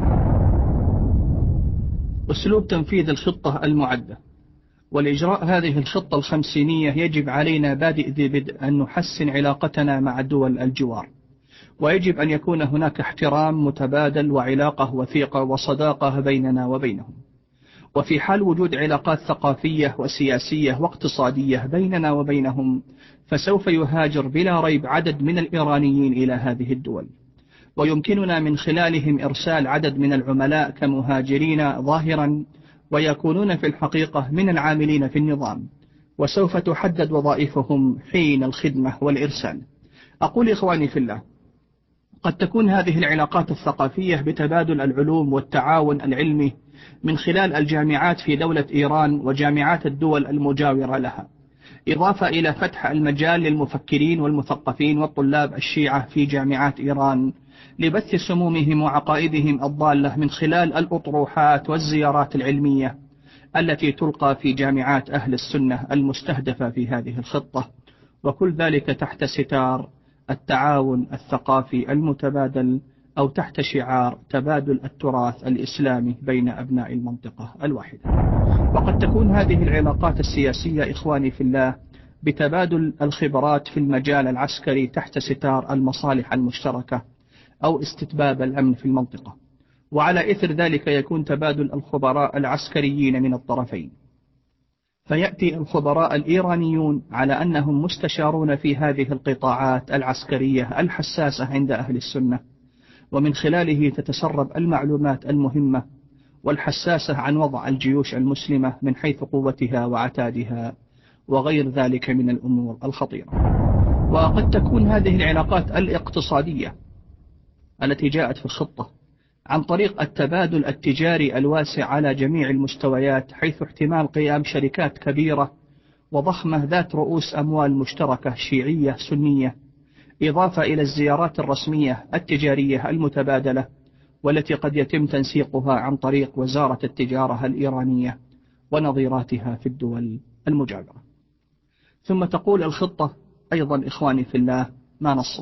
[SPEAKER 1] أسلوب تنفيذ الخطة المعدة. ولإجراء هذه الخطة الخمسينية يجب علينا بادئ ذي بدء أن نحسن علاقتنا مع دول الجوار، ويجب أن يكون هناك احترام متبادل وعلاقة وثيقة وصداقة بيننا وبينهم. وفي حال وجود علاقات ثقافية وسياسية واقتصادية بيننا وبينهم فسوف يهاجر بلا ريب عدد من الإيرانيين إلى هذه الدول، ويمكننا من خلالهم إرسال عدد من العملاء كمهاجرين ظاهرا، ويكونون في الحقيقة من العاملين في النظام، وسوف تحدد وظائفهم حين الخدمة والإرسال. أقول إخواني في الله، قد تكون هذه العلاقات الثقافية بتبادل العلوم والتعاون العلمي من خلال الجامعات في دولة إيران وجامعات الدول المجاورة لها، إضافة إلى فتح المجال للمفكرين والمثقفين والطلاب الشيعة في جامعات إيران لبث سمومهم وعقائدهم الضالة من خلال الأطروحات والزيارات العلمية التي تلقى في جامعات أهل السنة المستهدفة في هذه الخطة، وكل ذلك تحت ستار التعاون الثقافي المتبادل أو تحت شعار تبادل التراث الإسلامي بين أبناء المنطقة الواحدة. وقد تكون هذه العلاقات السياسية إخواني في الله بتبادل الخبرات في المجال العسكري تحت ستار المصالح المشتركة أو استتباب الأمن في المنطقة، وعلى إثر ذلك يكون تبادل الخبراء العسكريين من الطرفين، فيأتي الخبراء الإيرانيون على أنهم مستشارون في هذه القطاعات العسكرية الحساسة عند أهل السنة، ومن خلاله تتسرب المعلومات المهمة والحساسة عن وضع الجيوش المسلمة من حيث قوتها وعتادها وغير ذلك من الأمور الخطيرة. وقد تكون هذه العلاقات الاقتصادية التي جاءت في الخطة عن طريق التبادل التجاري الواسع على جميع المستويات، حيث احتمال قيام شركات كبيرة وضخمة ذات رؤوس أموال مشتركة شيعية سنية، إضافة إلى الزيارات الرسمية التجارية المتبادلة والتي قد يتم تنسيقها عن طريق وزارة التجارة الإيرانية ونظيراتها في الدول المجاورة. ثم تقول الخطة أيضا إخواني في الله ما نصه: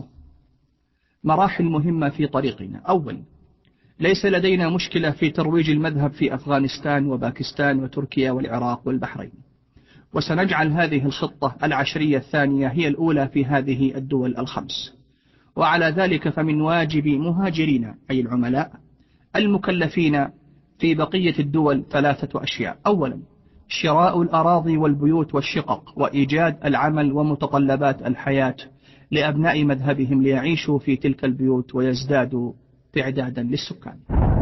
[SPEAKER 1] مراحل مهمة في طريقنا. أول، ليس لدينا مشكلة في ترويج المذهب في أفغانستان وباكستان وتركيا والعراق والبحرين، وسنجعل هذه الخطة العشرية الثانية هي الأولى في هذه الدول الخمس. وعلى ذلك فمن واجب مهاجرين أي العملاء المكلفين في بقية الدول ثلاثة أشياء: أولا، شراء الأراضي والبيوت والشقق وإيجاد العمل ومتطلبات الحياة لأبناء مذهبهم ليعيشوا في تلك البيوت ويزدادوا تعدادا للسكان.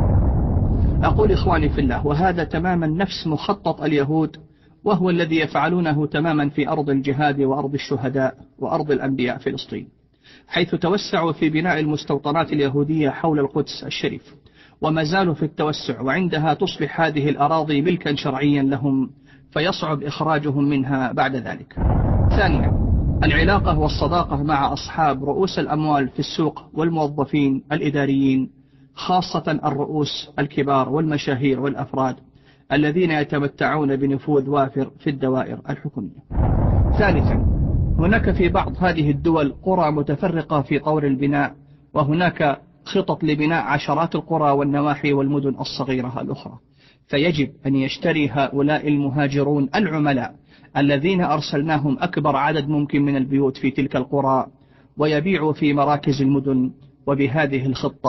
[SPEAKER 1] أقول إخواني في الله، وهذا تماما نفس مخطط اليهود، وهو الذي يفعلونه تماما في أرض الجهاد وأرض الشهداء وأرض الأنبياء فلسطين، حيث توسعوا في بناء المستوطنات اليهودية حول القدس الشريف، وما زالوا في التوسع، وعندها تصبح هذه الأراضي ملكا شرعيا لهم، فيصعب إخراجهم منها بعد ذلك. ثانيا، العلاقة والصداقة مع أصحاب رؤوس الأموال في السوق والموظفين الإداريين، خاصة الرؤوس الكبار والمشاهير والأفراد الذين يتمتعون بنفوذ وافر في الدوائر الحكومية. ثالثا، هناك في بعض هذه الدول قرى متفرقة في طور البناء، وهناك خطط لبناء عشرات القرى والنواحي والمدن الصغيرة الأخرى، فيجب أن يشتري هؤلاء المهاجرون العملاء الذين أرسلناهم أكبر عدد ممكن من البيوت في تلك القرى، ويبيعوا في مراكز المدن. وبهذه الخطة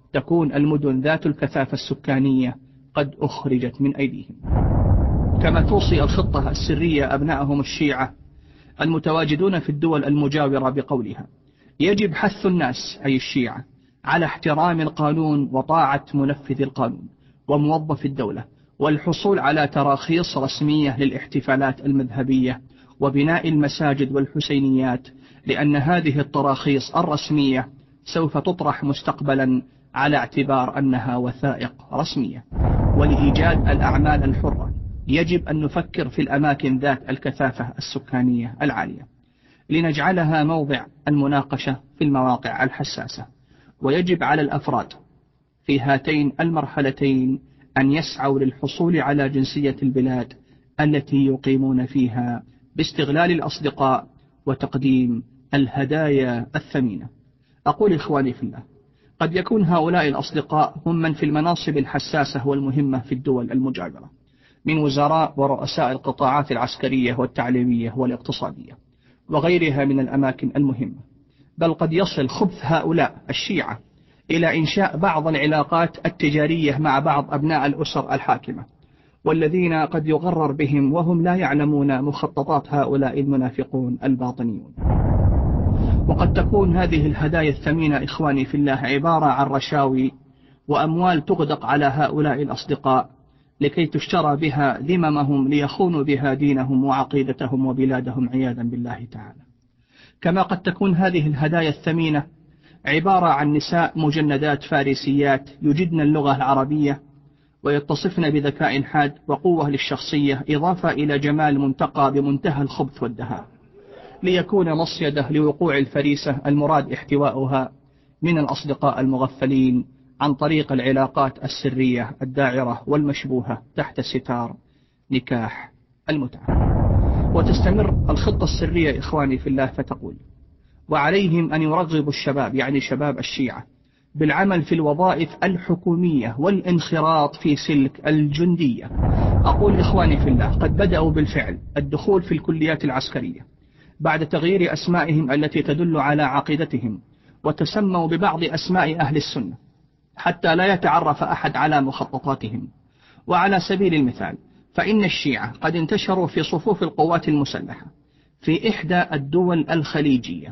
[SPEAKER 1] تكون المدن ذات الكثافة السكانية قد أخرجت من أيديهم. كما توصي الخطة السرية أبنائهم الشيعة المتواجدون في الدول المجاورة بقولها: يجب حث الناس أي الشيعة على احترام القانون وطاعة منفذ القانون وموظف الدولة، والحصول على تراخيص رسمية للاحتفالات المذهبية وبناء المساجد والحسينيات، لأن هذه التراخيص الرسمية سوف تطرح مستقبلا على اعتبار أنها وثائق رسمية. ولإيجاد الأعمال الحرة يجب أن نفكر في الأماكن ذات الكثافة السكانية العالية لنجعلها موضع المناقشة في المواقع الحساسة. ويجب على الأفراد في هاتين المرحلتين أن يسعوا للحصول على جنسية البلاد التي يقيمون فيها باستغلال الأصدقاء وتقديم الهدايا الثمينة. أقول إخواني في الله، قد يكون هؤلاء الأصدقاء هم من في المناصب الحساسة والمهمة في الدول المجاورة من وزراء ورؤساء القطاعات العسكرية والتعليمية والاقتصادية وغيرها من الأماكن المهمة، بل قد يصل خبث هؤلاء الشيعة إلى إنشاء بعض العلاقات التجارية مع بعض أبناء الأسر الحاكمة، والذين قد يغرر بهم وهم لا يعلمون مخططات هؤلاء المنافقون الباطنيون. وقد تكون هذه الهدايا الثمينة إخواني في الله عبارة عن رشاوي وأموال تغدق على هؤلاء الأصدقاء لكي تشترى بها ذممهم ليخونوا بها دينهم وعقيدتهم وبلادهم عياذا بالله تعالى. كما قد تكون هذه الهدايا الثمينة عبارة عن نساء مجندات فارسيات يجدن اللغة العربية ويتصفن بذكاء حاد وقوة للشخصية، إضافة إلى جمال منتقى بمنتهى الخبث والدهاء، ليكون مصيدة لوقوع الفريسة المراد احتواؤها من الأصدقاء المغفلين عن طريق العلاقات السرية الداعرة والمشبوهة تحت ستار نكاح المتعة. وتستمر الخطة السرية إخواني في الله فتقول: وعليهم أن يرغبوا الشباب، يعني شباب الشيعة، بالعمل في الوظائف الحكومية والانخراط في سلك الجندية. أقول إخواني في الله، قد بدأوا بالفعل الدخول في الكليات العسكرية بعد تغيير أسمائهم التي تدل على عقيدتهم، وتسموا ببعض أسماء أهل السنة حتى لا يتعرف أحد على مخططاتهم. وعلى سبيل المثال فإن الشيعة قد انتشروا في صفوف القوات المسلحة في إحدى الدول الخليجية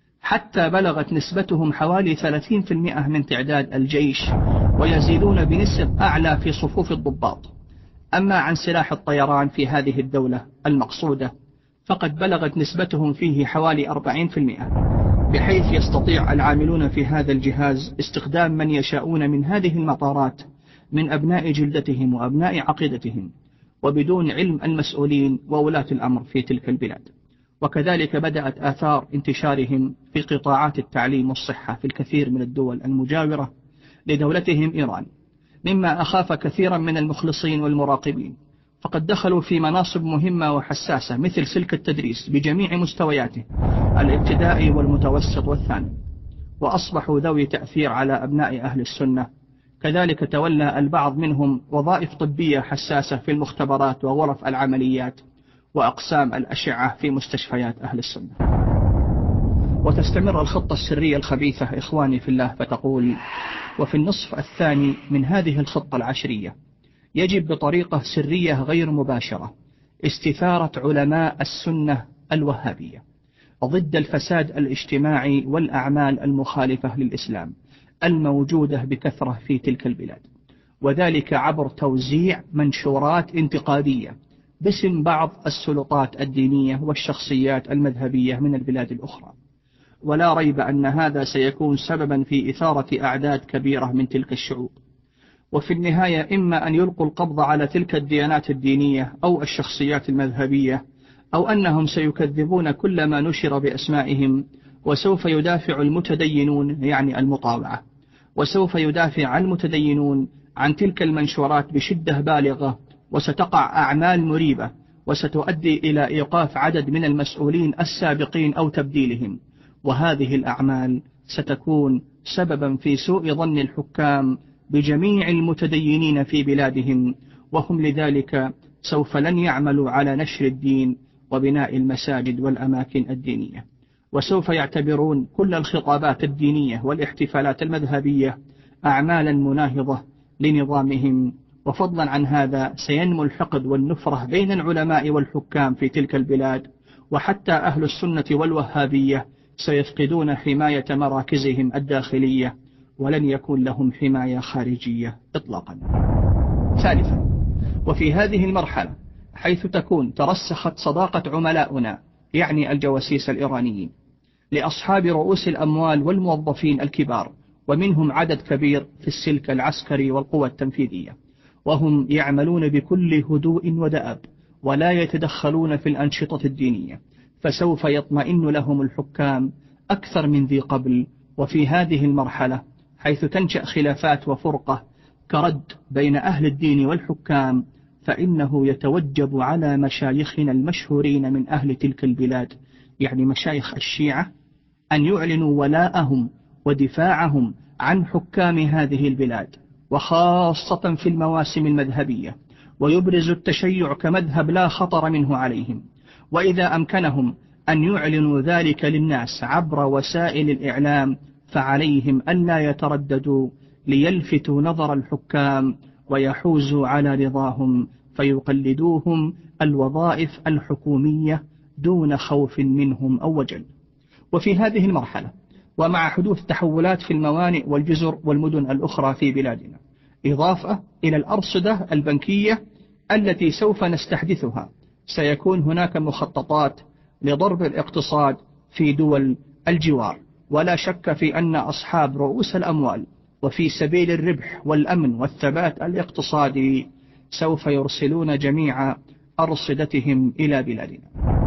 [SPEAKER 1] حتى بلغت نسبتهم حوالي 30% من تعداد الجيش، ويزيدون بنسب أعلى في صفوف الضباط. أما عن سلاح الطيران في هذه الدولة المقصودة فقد بلغت نسبتهم فيه حوالي 40%، بحيث يستطيع العاملون في هذا الجهاز استخدام من يشاءون من هذه المطارات من أبناء جلدتهم وأبناء عقيدتهم وبدون علم المسؤولين وولاة الأمر في تلك البلاد. وكذلك بدأت آثار انتشارهم في قطاعات التعليم والصحة في الكثير من الدول المجاورة لدولتهم إيران، مما أخاف كثيرا من المخلصين والمراقبين، فقد دخلوا في مناصب مهمة وحساسة مثل سلك التدريس بجميع مستوياته الابتدائي والمتوسط والثانوي، وأصبحوا ذوي تأثير على أبناء أهل السنة. كذلك تولى البعض منهم وظائف طبية حساسة في المختبرات وغرف العمليات وأقسام الأشعة في مستشفيات أهل السنة. وتستمر الخطة السرية الخبيثة إخواني في الله فتقول: وفي النصف الثاني من هذه الخطة العشرية يجب بطريقة سرية غير مباشرة استثارة علماء السنة الوهابية ضد الفساد الاجتماعي والأعمال المخالفة للإسلام الموجودة بكثرة في تلك البلاد، وذلك عبر توزيع منشورات انتقادية باسم بعض السلطات الدينية والشخصيات المذهبية من البلاد الأخرى. ولا ريب أن هذا سيكون سببا في إثارة أعداد كبيرة من تلك الشعوب، وفي النهاية إما أن يلقوا القبض على تلك الديانات الدينية أو الشخصيات المذهبية، أو أنهم سيكذبون كل ما نشر بأسمائهم، وسوف يدافع المتدينون يعني المطاوعة، وسوف يدافع المتدينون عن تلك المنشورات بشدة بالغة، وستقع أعمال مريبة وستؤدي إلى إيقاف عدد من المسؤولين السابقين أو تبديلهم، وهذه الأعمال ستكون سببا في سوء ظن الحكام بجميع المتدينين في بلادهم، وهم لذلك سوف لن يعملوا على نشر الدين وبناء المساجد والأماكن الدينية، وسوف يعتبرون كل الخطابات الدينية والاحتفالات المذهبية أعمالا مناهضة لنظامهم. وفضلا عن هذا سينمو الحقد والنفرة بين العلماء والحكام في تلك البلاد، وحتى أهل السنة والوهابية سيفقدون حماية مراكزهم الداخلية، ولن يكون لهم حماية خارجية إطلاقا. ثالثا، وفي هذه المرحلة حيث تكون ترسخت صداقة عملائنا يعني الجواسيس الإيرانيين لأصحاب رؤوس الأموال والموظفين الكبار، ومنهم عدد كبير في السلك العسكري والقوى التنفيذية، وهم يعملون بكل هدوء ودأب ولا يتدخلون في الأنشطة الدينية، فسوف يطمئن لهم الحكام أكثر من ذي قبل. وفي هذه المرحلة حيث تنشأ خلافات وفرقة كرد بين أهل الدين والحكام، فإنه يتوجب على مشايخنا المشهورين من أهل تلك البلاد يعني مشايخ الشيعة أن يعلنوا ولاءهم ودفاعهم عن حكام هذه البلاد، وخاصة في المواسم المذهبية، ويبرز التشيع كمذهب لا خطر منه عليهم. وإذا أمكنهم أن يعلنوا ذلك للناس عبر وسائل الإعلام فعليهم ألا يترددوا ليلفتوا نظر الحكام ويحوزوا على رضاهم فيقلدوهم الوظائف الحكومية دون خوف منهم أو وجل. وفي هذه المرحلة ومع حدوث تحولات في الموانئ والجزر والمدن الأخرى في بلادنا، إضافة إلى الأرصدة البنكية التي سوف نستحدثها، سيكون هناك مخططات لضرب الاقتصاد في دول الجوار. ولا شك في أن أصحاب رؤوس الأموال وفي سبيل الربح والأمن والثبات الاقتصادي سوف يرسلون جميع أرصدتهم إلى بلادنا.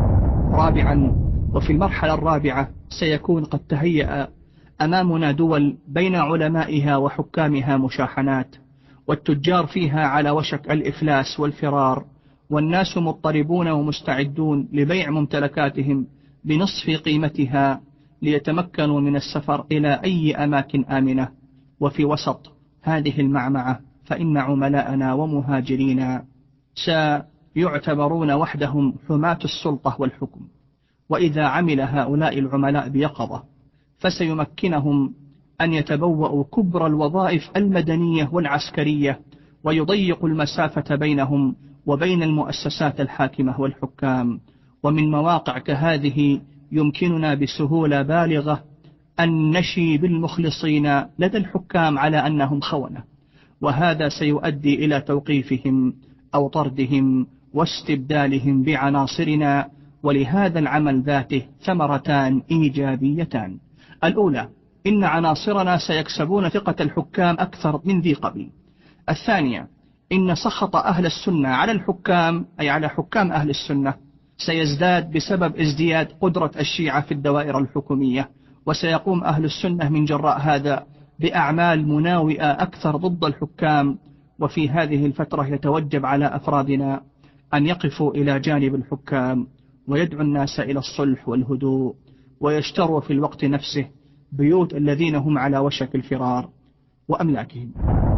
[SPEAKER 1] رابعا، وفي المرحلة الرابعة سيكون قد تهيأ أمامنا دول بين علمائها وحكامها مشاحنات، والتجار فيها على وشك الإفلاس والفرار، والناس مضطربون ومستعدون لبيع ممتلكاتهم بنصف قيمتها ليتمكنوا من السفر إلى أي أماكن آمنة. وفي وسط هذه المعمعة فإن عملاءنا ومهاجرينا سيعتبرون وحدهم حماة السلطة والحكم، وإذا عمل هؤلاء العملاء بيقظة فسيمكنهم أن يتبوأوا كبر الوظائف المدنية والعسكرية، ويضيق المسافة بينهم وبين المؤسسات الحاكمة والحكام. ومن مواقع كهذه يمكننا بسهولة بالغة أن نشي بالمخلصين لدى الحكام على أنهم خونة، وهذا سيؤدي إلى توقيفهم أو طردهم واستبدالهم بعناصرنا. ولهذا العمل ذاته ثمرتان إيجابيتان: الأولى، إن عناصرنا سيكسبون ثقة الحكام أكثر من ذي قبل. الثانية، إن سخط أهل السنة على الحكام أي على حكام أهل السنة سيزداد بسبب ازدياد قدرة الشيعة في الدوائر الحكومية، وسيقوم أهل السنة من جراء هذا بأعمال مناوئة أكثر ضد الحكام. وفي هذه الفترة يتوجب على أفرادنا أن يقفوا إلى جانب الحكام ويدعو الناس إلى الصلح والهدوء، ويشتروا في الوقت نفسه بيوت الذين هم على وشك الفرار وأملاكهم.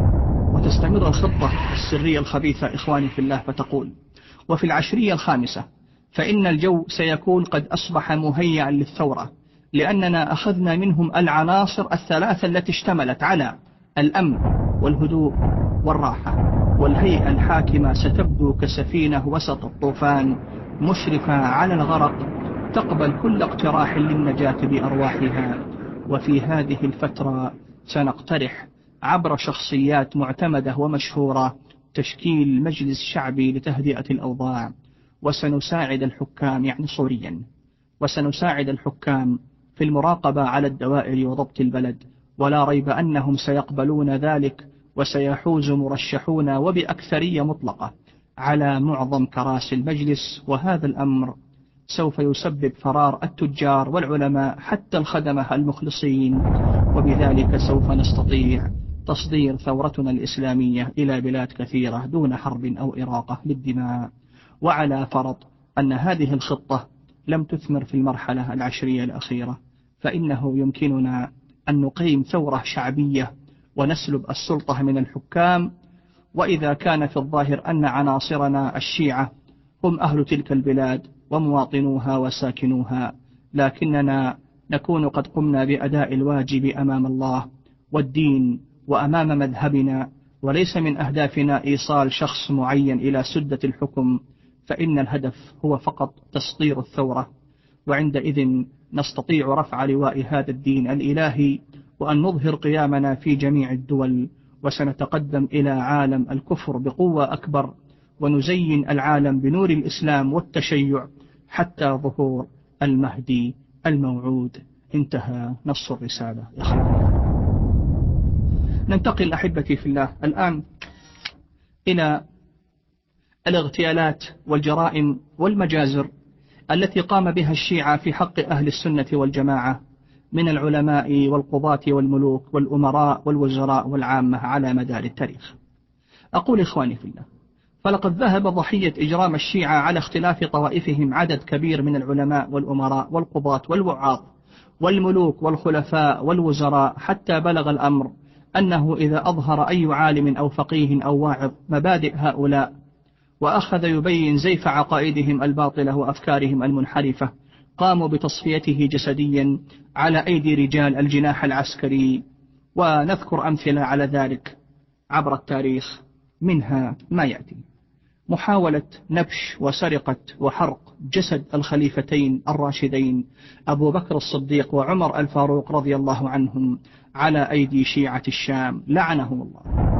[SPEAKER 1] وتستمر الخطة السرية الخبيثة إخواني في الله فتقول: وفي العشرية الخامسة فإن الجو سيكون قد أصبح مهيئا للثورة، لأننا أخذنا منهم العناصر الثلاثة التي اشتملت على الأمن والهدوء والراحة، والهيئة الحاكمة ستبدو كسفينة وسط الطوفان مشرفة على الغرق تقبل كل اقتراح للنجاة بأرواحها. وفي هذه الفترة سنقترح عبر شخصيات معتمدة ومشهورة تشكيل مجلس شعبي لتهدئة الأوضاع، وسنساعد الحكام يعني صوريا، وسنساعد الحكام في المراقبة على الدوائر وضبط البلد، ولا ريب أنهم سيقبلون ذلك، وسيحوز مرشحون وبأكثرية مطلقة على معظم كراسي المجلس. وهذا الأمر سوف يسبب فرار التجار والعلماء حتى الخدمة المخلصين، وبذلك سوف نستطيع تصدير ثورتنا الإسلامية إلى بلاد كثيرة دون حرب أو إراقة للدماء. وعلى فرض أن هذه الخطة لم تثمر في المرحلة العشرية الأخيرة، فإنه يمكننا أن نقيم ثورة شعبية ونسلب السلطة من الحكام. وإذا كان في الظاهر أن عناصرنا الشيعة هم أهل تلك البلاد ومواطنوها وساكنوها، لكننا نكون قد قمنا بأداء الواجب أمام الله والدين وأمام مذهبنا، وليس من أهدافنا إيصال شخص معين إلى سدة الحكم، فإن الهدف هو فقط تسطير الثورة، وعندئذ نستطيع رفع لواء هذا الدين الإلهي وأن نظهر قيامنا في جميع الدول، وسنتقدم إلى عالم الكفر بقوة أكبر، ونزين العالم بنور الإسلام والتشيع حتى ظهور المهدي الموعود. انتهى نص الرسالة يا أخواني. ننتقل أحبتي في الله الآن إلى الاغتيالات والجرائم والمجازر التي قام بها الشيعة في حق أهل السنة والجماعة من العلماء والقضاة والملوك والأمراء والوزراء والعامة على مدار التاريخ. أقول إخواني في الله، فلقد ذهب ضحية إجرام الشيعة على اختلاف طوائفهم عدد كبير من العلماء والأمراء والقضاة والوعاظ والملوك والخلفاء والوزراء، حتى بلغ الأمر أنه إذا أظهر أي عالم أو فقيه أو واعظ مبادئ هؤلاء وأخذ يبين زيف عقائدهم الباطلة وأفكارهم المنحرفة، قاموا بتصفيته جسديا على أيدي رجال الجناح العسكري. ونذكر أمثلة على ذلك عبر التاريخ، منها ما يأتي: محاولة نبش وسرقة وحرق جسد الخليفتين الراشدين أبو بكر الصديق وعمر الفاروق رضي الله عنهم على أيدي شيعة الشام لعنهم الله،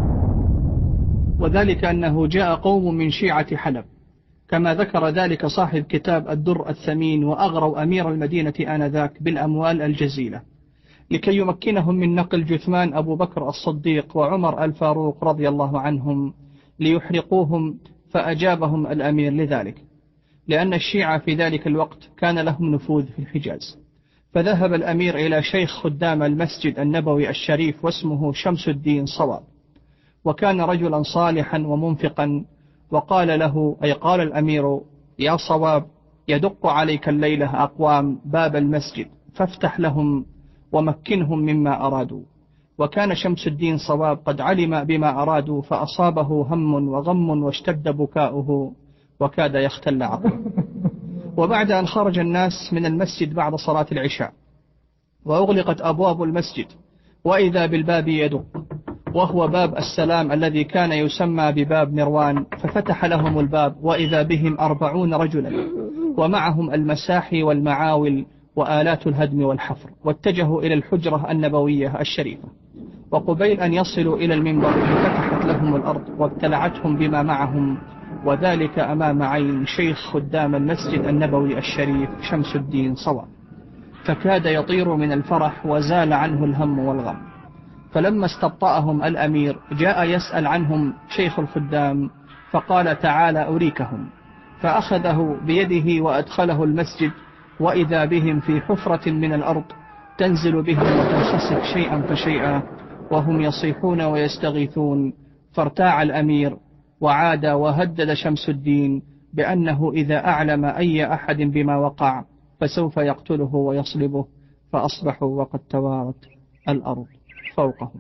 [SPEAKER 1] وذلك أنه جاء قوم من شيعة حلب كما ذكر ذلك صاحب كتاب الدر الثمين، وأغروا أمير المدينة آنذاك بالأموال الجزيلة لكي يمكنهم من نقل جثمان أبو بكر الصديق وعمر الفاروق رضي الله عنهم ليحرقوهم، فأجابهم الأمير لذلك، لأن الشيعة في ذلك الوقت كان لهم نفوذ في الحجاز. فذهب الأمير إلى شيخ خدام المسجد النبوي الشريف واسمه شمس الدين صواب، وكان رجلا صالحا ومنفقا، وقال له، أي قال الأمير: يا صواب، يدق عليك الليلة أقوام باب المسجد، فافتح لهم ومكنهم مما أرادوا. وكان شمس الدين صواب قد علم بما أرادوا، فأصابه هم وغم واشتد بكاؤه وكاد يختل عقله. وبعد أن خرج الناس من المسجد بعد صلاة العشاء وأغلقت أبواب المسجد، وإذا بالباب يدق، وهو باب السلام الذي كان يسمى بباب مروان، ففتح لهم الباب وإذا بهم 40 رجلا ومعهم المساحي والمعاول وآلات الهدم والحفر، واتجهوا إلى الحجرة النبوية الشريفة. وقبيل أن يصلوا إلى المنبر فتحت لهم الأرض وابتلعتهم بما معهم، وذلك أمام عين شيخ خدام المسجد النبوي الشريف شمس الدين صواب، فكاد يطير من الفرح وزال عنه الهم والغم. فلما استبطأهم الأمير جاء يسأل عنهم شيخ الخدام، فقال: تعالى أريكهم. فأخذه بيده وأدخله المسجد، وإذا بهم في حفرة من الأرض تنزل بهم وتنخسف شيئا فشيئا وهم يصيحون ويستغيثون. فارتاع الأمير وعاد وهدد شمس الدين بأنه إذا أعلم أي أحد بما وقع فسوف يقتله ويصلبه، فأصبحوا وقد توارت الأرض فوقهم.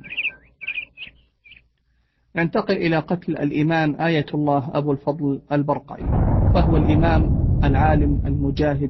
[SPEAKER 1] ننتقل إلى قتل الإمام آية الله أبو الفضل البرقعي، فهو الإمام العالم المجاهد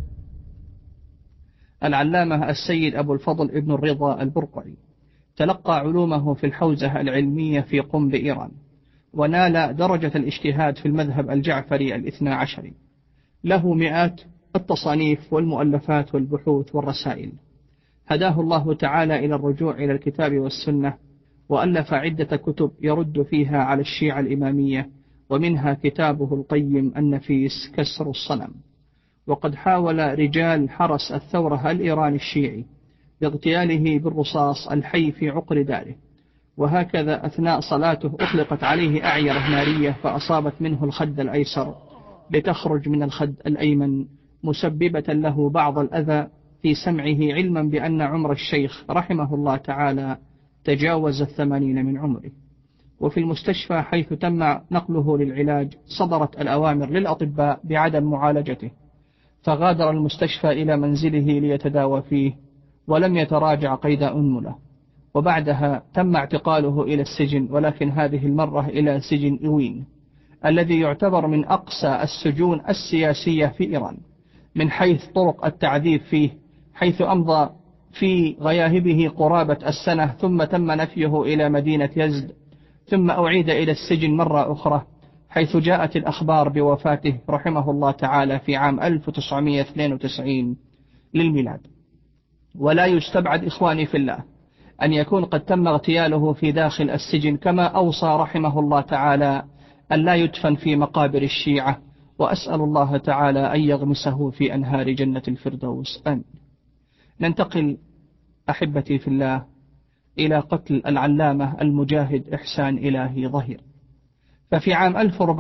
[SPEAKER 1] العلامة السيد أبو الفضل ابن الرضا البرقعي. تلقى علومه في الحوزة العلمية في قم بإيران، ونال درجة الاجتهاد في المذهب الجعفري الاثنى عشري. له مئات التصانيف والمؤلفات والبحوث والرسائل. هداه الله تعالى إلى الرجوع إلى الكتاب والسنة، وألف عدة كتب يرد فيها على الشيعة الإمامية، ومنها كتابه القيم النفيس كسر الصنم. وقد حاول رجال حرس الثورة الإيراني الشيعي باغتياله بالرصاص الحي في عقر داره، وهكذا أثناء صلاته أطلقت عليه أعيرة نارية فأصابت منه الخد الأيسر لتخرج من الخد الأيمن، مسببة له بعض الأذى في سمعه، علما بأن عمر الشيخ رحمه الله تعالى تجاوز 80 من عمره. وفي المستشفى حيث تم نقله للعلاج صدرت الأوامر للأطباء بعدم معالجته، فغادر المستشفى إلى منزله ليتداوى فيه، ولم يتراجع قيد أنملة. وبعدها تم اعتقاله إلى السجن، ولكن هذه المرة إلى سجن إيوين الذي يعتبر من أقسى السجون السياسية في إيران من حيث طرق التعذيب فيه، حيث أمضى في غياهبه قرابة السنة، ثم تم نفيه إلى مدينة يزد، ثم أعيد إلى السجن مرة أخرى، حيث جاءت الأخبار بوفاته رحمه الله تعالى في عام 1992 للميلاد. ولا يستبعد إخواني في الله أن يكون قد تم اغتياله في داخل السجن، كما أوصى رحمه الله تعالى أن لا يدفن في مقابر الشيعة، وأسأل الله تعالى أن يغمسه في أنهار جنة الفردوس. آمين. ننتقل أحبتي في الله إلى قتل العلامة المجاهد إحسان إلهي ظهير. ففي عام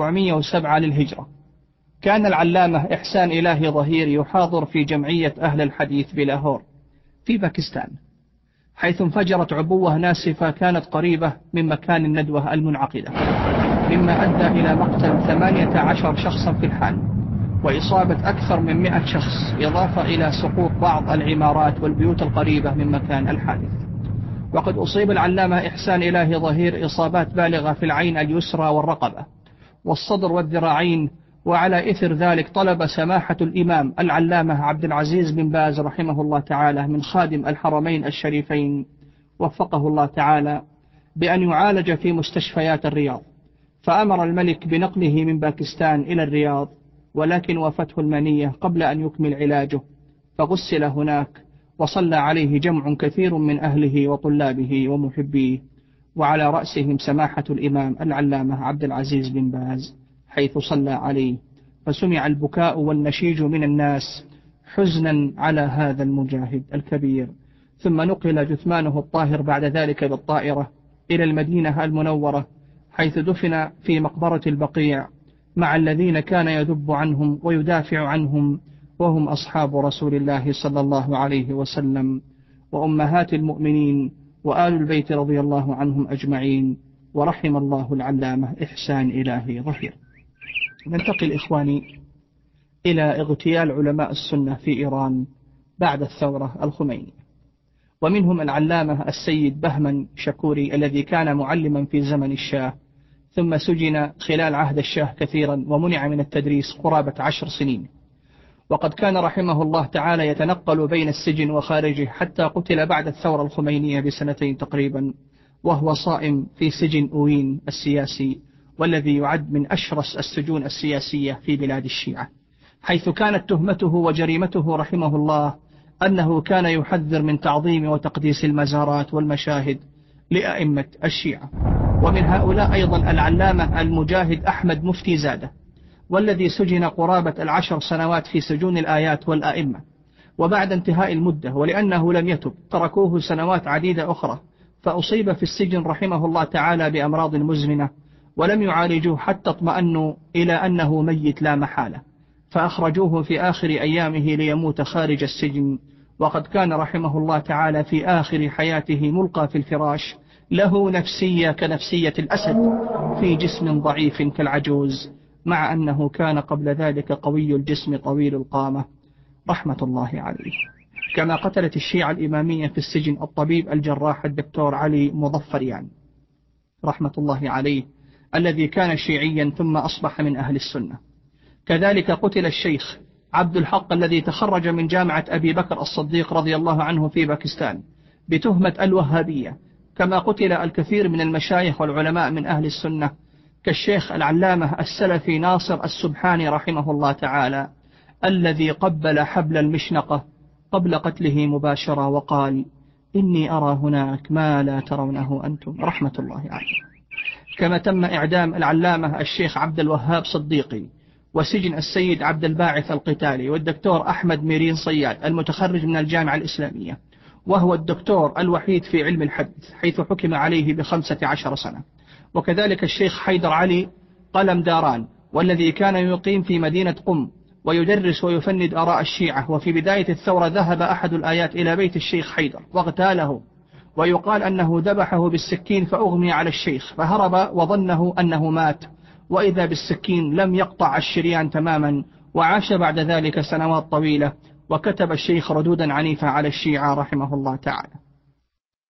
[SPEAKER 1] 1407 للهجرة كان العلامة إحسان إلهي ظهير يحاضر في جمعية أهل الحديث بلاهور في باكستان، حيث انفجرت عبوة ناسفة كانت قريبة من مكان الندوة المنعقدة، مما أدى إلى مقتل 18 شخصا في الحال، وإصابة أكثر من 100 شخص، إضافة إلى سقوط بعض العمارات والبيوت القريبة من مكان الحادث. وقد أصيب العلامة إحسان إلهي ظهير إصابات بالغة في العين اليسرى والرقبة والصدر والذراعين. وعلى إثر ذلك طلب سماحة الإمام العلامة عبد العزيز بن باز رحمه الله تعالى من خادم الحرمين الشريفين وفقه الله تعالى بأن يعالج في مستشفيات الرياض، فأمر الملك بنقله من باكستان إلى الرياض، ولكن وافته المنية قبل أن يكمل علاجه، فغسل هناك وصلى عليه جمع كثير من أهله وطلابه ومحبيه، وعلى رأسهم سماحة الإمام العلامة عبد العزيز بن باز، حيث صلى عليه، فسمع البكاء والنشيج من الناس حزنا على هذا المجاهد الكبير. ثم نقل جثمانه الطاهر بعد ذلك بالطائرة إلى المدينة المنورة، حيث دفن في مقبرة البقيع مع الذين كان يذب عنهم ويدافع عنهم، وهم أصحاب رسول الله صلى الله عليه وسلم وأمهات المؤمنين وآل البيت رضي الله عنهم أجمعين، ورحم الله العلامة إحسان إلهي ظهير. ننتقل إخواني إلى اغتيال علماء السنة في إيران بعد الثورة الخمينية، ومنهم العلامة السيد بهمن شكوري الذي كان معلما في زمن الشاه، ثم سجن خلال عهد الشاه كثيرا ومنع من التدريس قرابة 10 سنين. وقد كان رحمه الله تعالى يتنقل بين السجن وخارجه حتى قتل بعد الثورة الخمينية ب2 تقريبا، وهو صائم في سجن أوين السياسي، والذي يعد من أشرس السجون السياسية في بلاد الشيعة، حيث كانت تهمته وجريمته رحمه الله أنه كان يحذر من تعظيم وتقديس المزارات والمشاهد لأئمة الشيعة. ومن هؤلاء أيضا العلامة المجاهد أحمد مفتي زادة، والذي سجن قرابة 10 سنوات في سجون الآيات والأئمة، وبعد انتهاء المدة ولأنه لم يتب تركوه سنوات عديدة أخرى، فأصيب في السجن رحمه الله تعالى بأمراض مزمنة، ولم يعالجوه حتى اطمأنوا إلى أنه ميت لا محالة، فأخرجوه في آخر أيامه ليموت خارج السجن. وقد كان رحمه الله تعالى في آخر حياته ملقى في الفراش، له نفسية كنفسية الأسد في جسم ضعيف كالعجوز، مع أنه كان قبل ذلك قوي الجسم طويل القامة رحمة الله عليه. كما قتلت الشيعة الإمامية في السجن الطبيب الجراح الدكتور علي مظفريان رحمة الله عليه، الذي كان شيعيا ثم أصبح من أهل السنة. كذلك قتل الشيخ عبد الحق الذي تخرج من جامعة أبي بكر الصديق رضي الله عنه في باكستان بتهمة الوهابية. كما قتل الكثير من المشايخ والعلماء من أهل السنة كالشيخ العلامة السلفي ناصر السبحاني رحمه الله تعالى، الذي قبل حبل المشنقة قبل قتله مباشرة وقال: إني أرى هناك ما لا ترونه أنتم رحمة الله عليه. كما تم إعدام العلامة الشيخ عبد الوهاب صديقي، وسجن السيد عبد الباعث القتالي، والدكتور أحمد ميرين صياد المتخرج من الجامعة الإسلامية، وهو الدكتور الوحيد في علم الحديث، حيث حكم عليه ب15 سنة. وكذلك الشيخ حيدر علي قلم داران، والذي كان يقيم في مدينة قم ويدرس ويفند آراء الشيعة. وفي بداية الثورة ذهب أحد الآيات إلى بيت الشيخ حيدر واغتاله، ويقال أنه ذبحه بالسكين فأغمي على الشيخ فهرب وظنه أنه مات، وإذا بالسكين لم يقطع الشريان تماما، وعاش بعد ذلك سنوات طويلة، وكتب الشيخ ردودا عنيفة على الشيعة رحمه الله تعالى.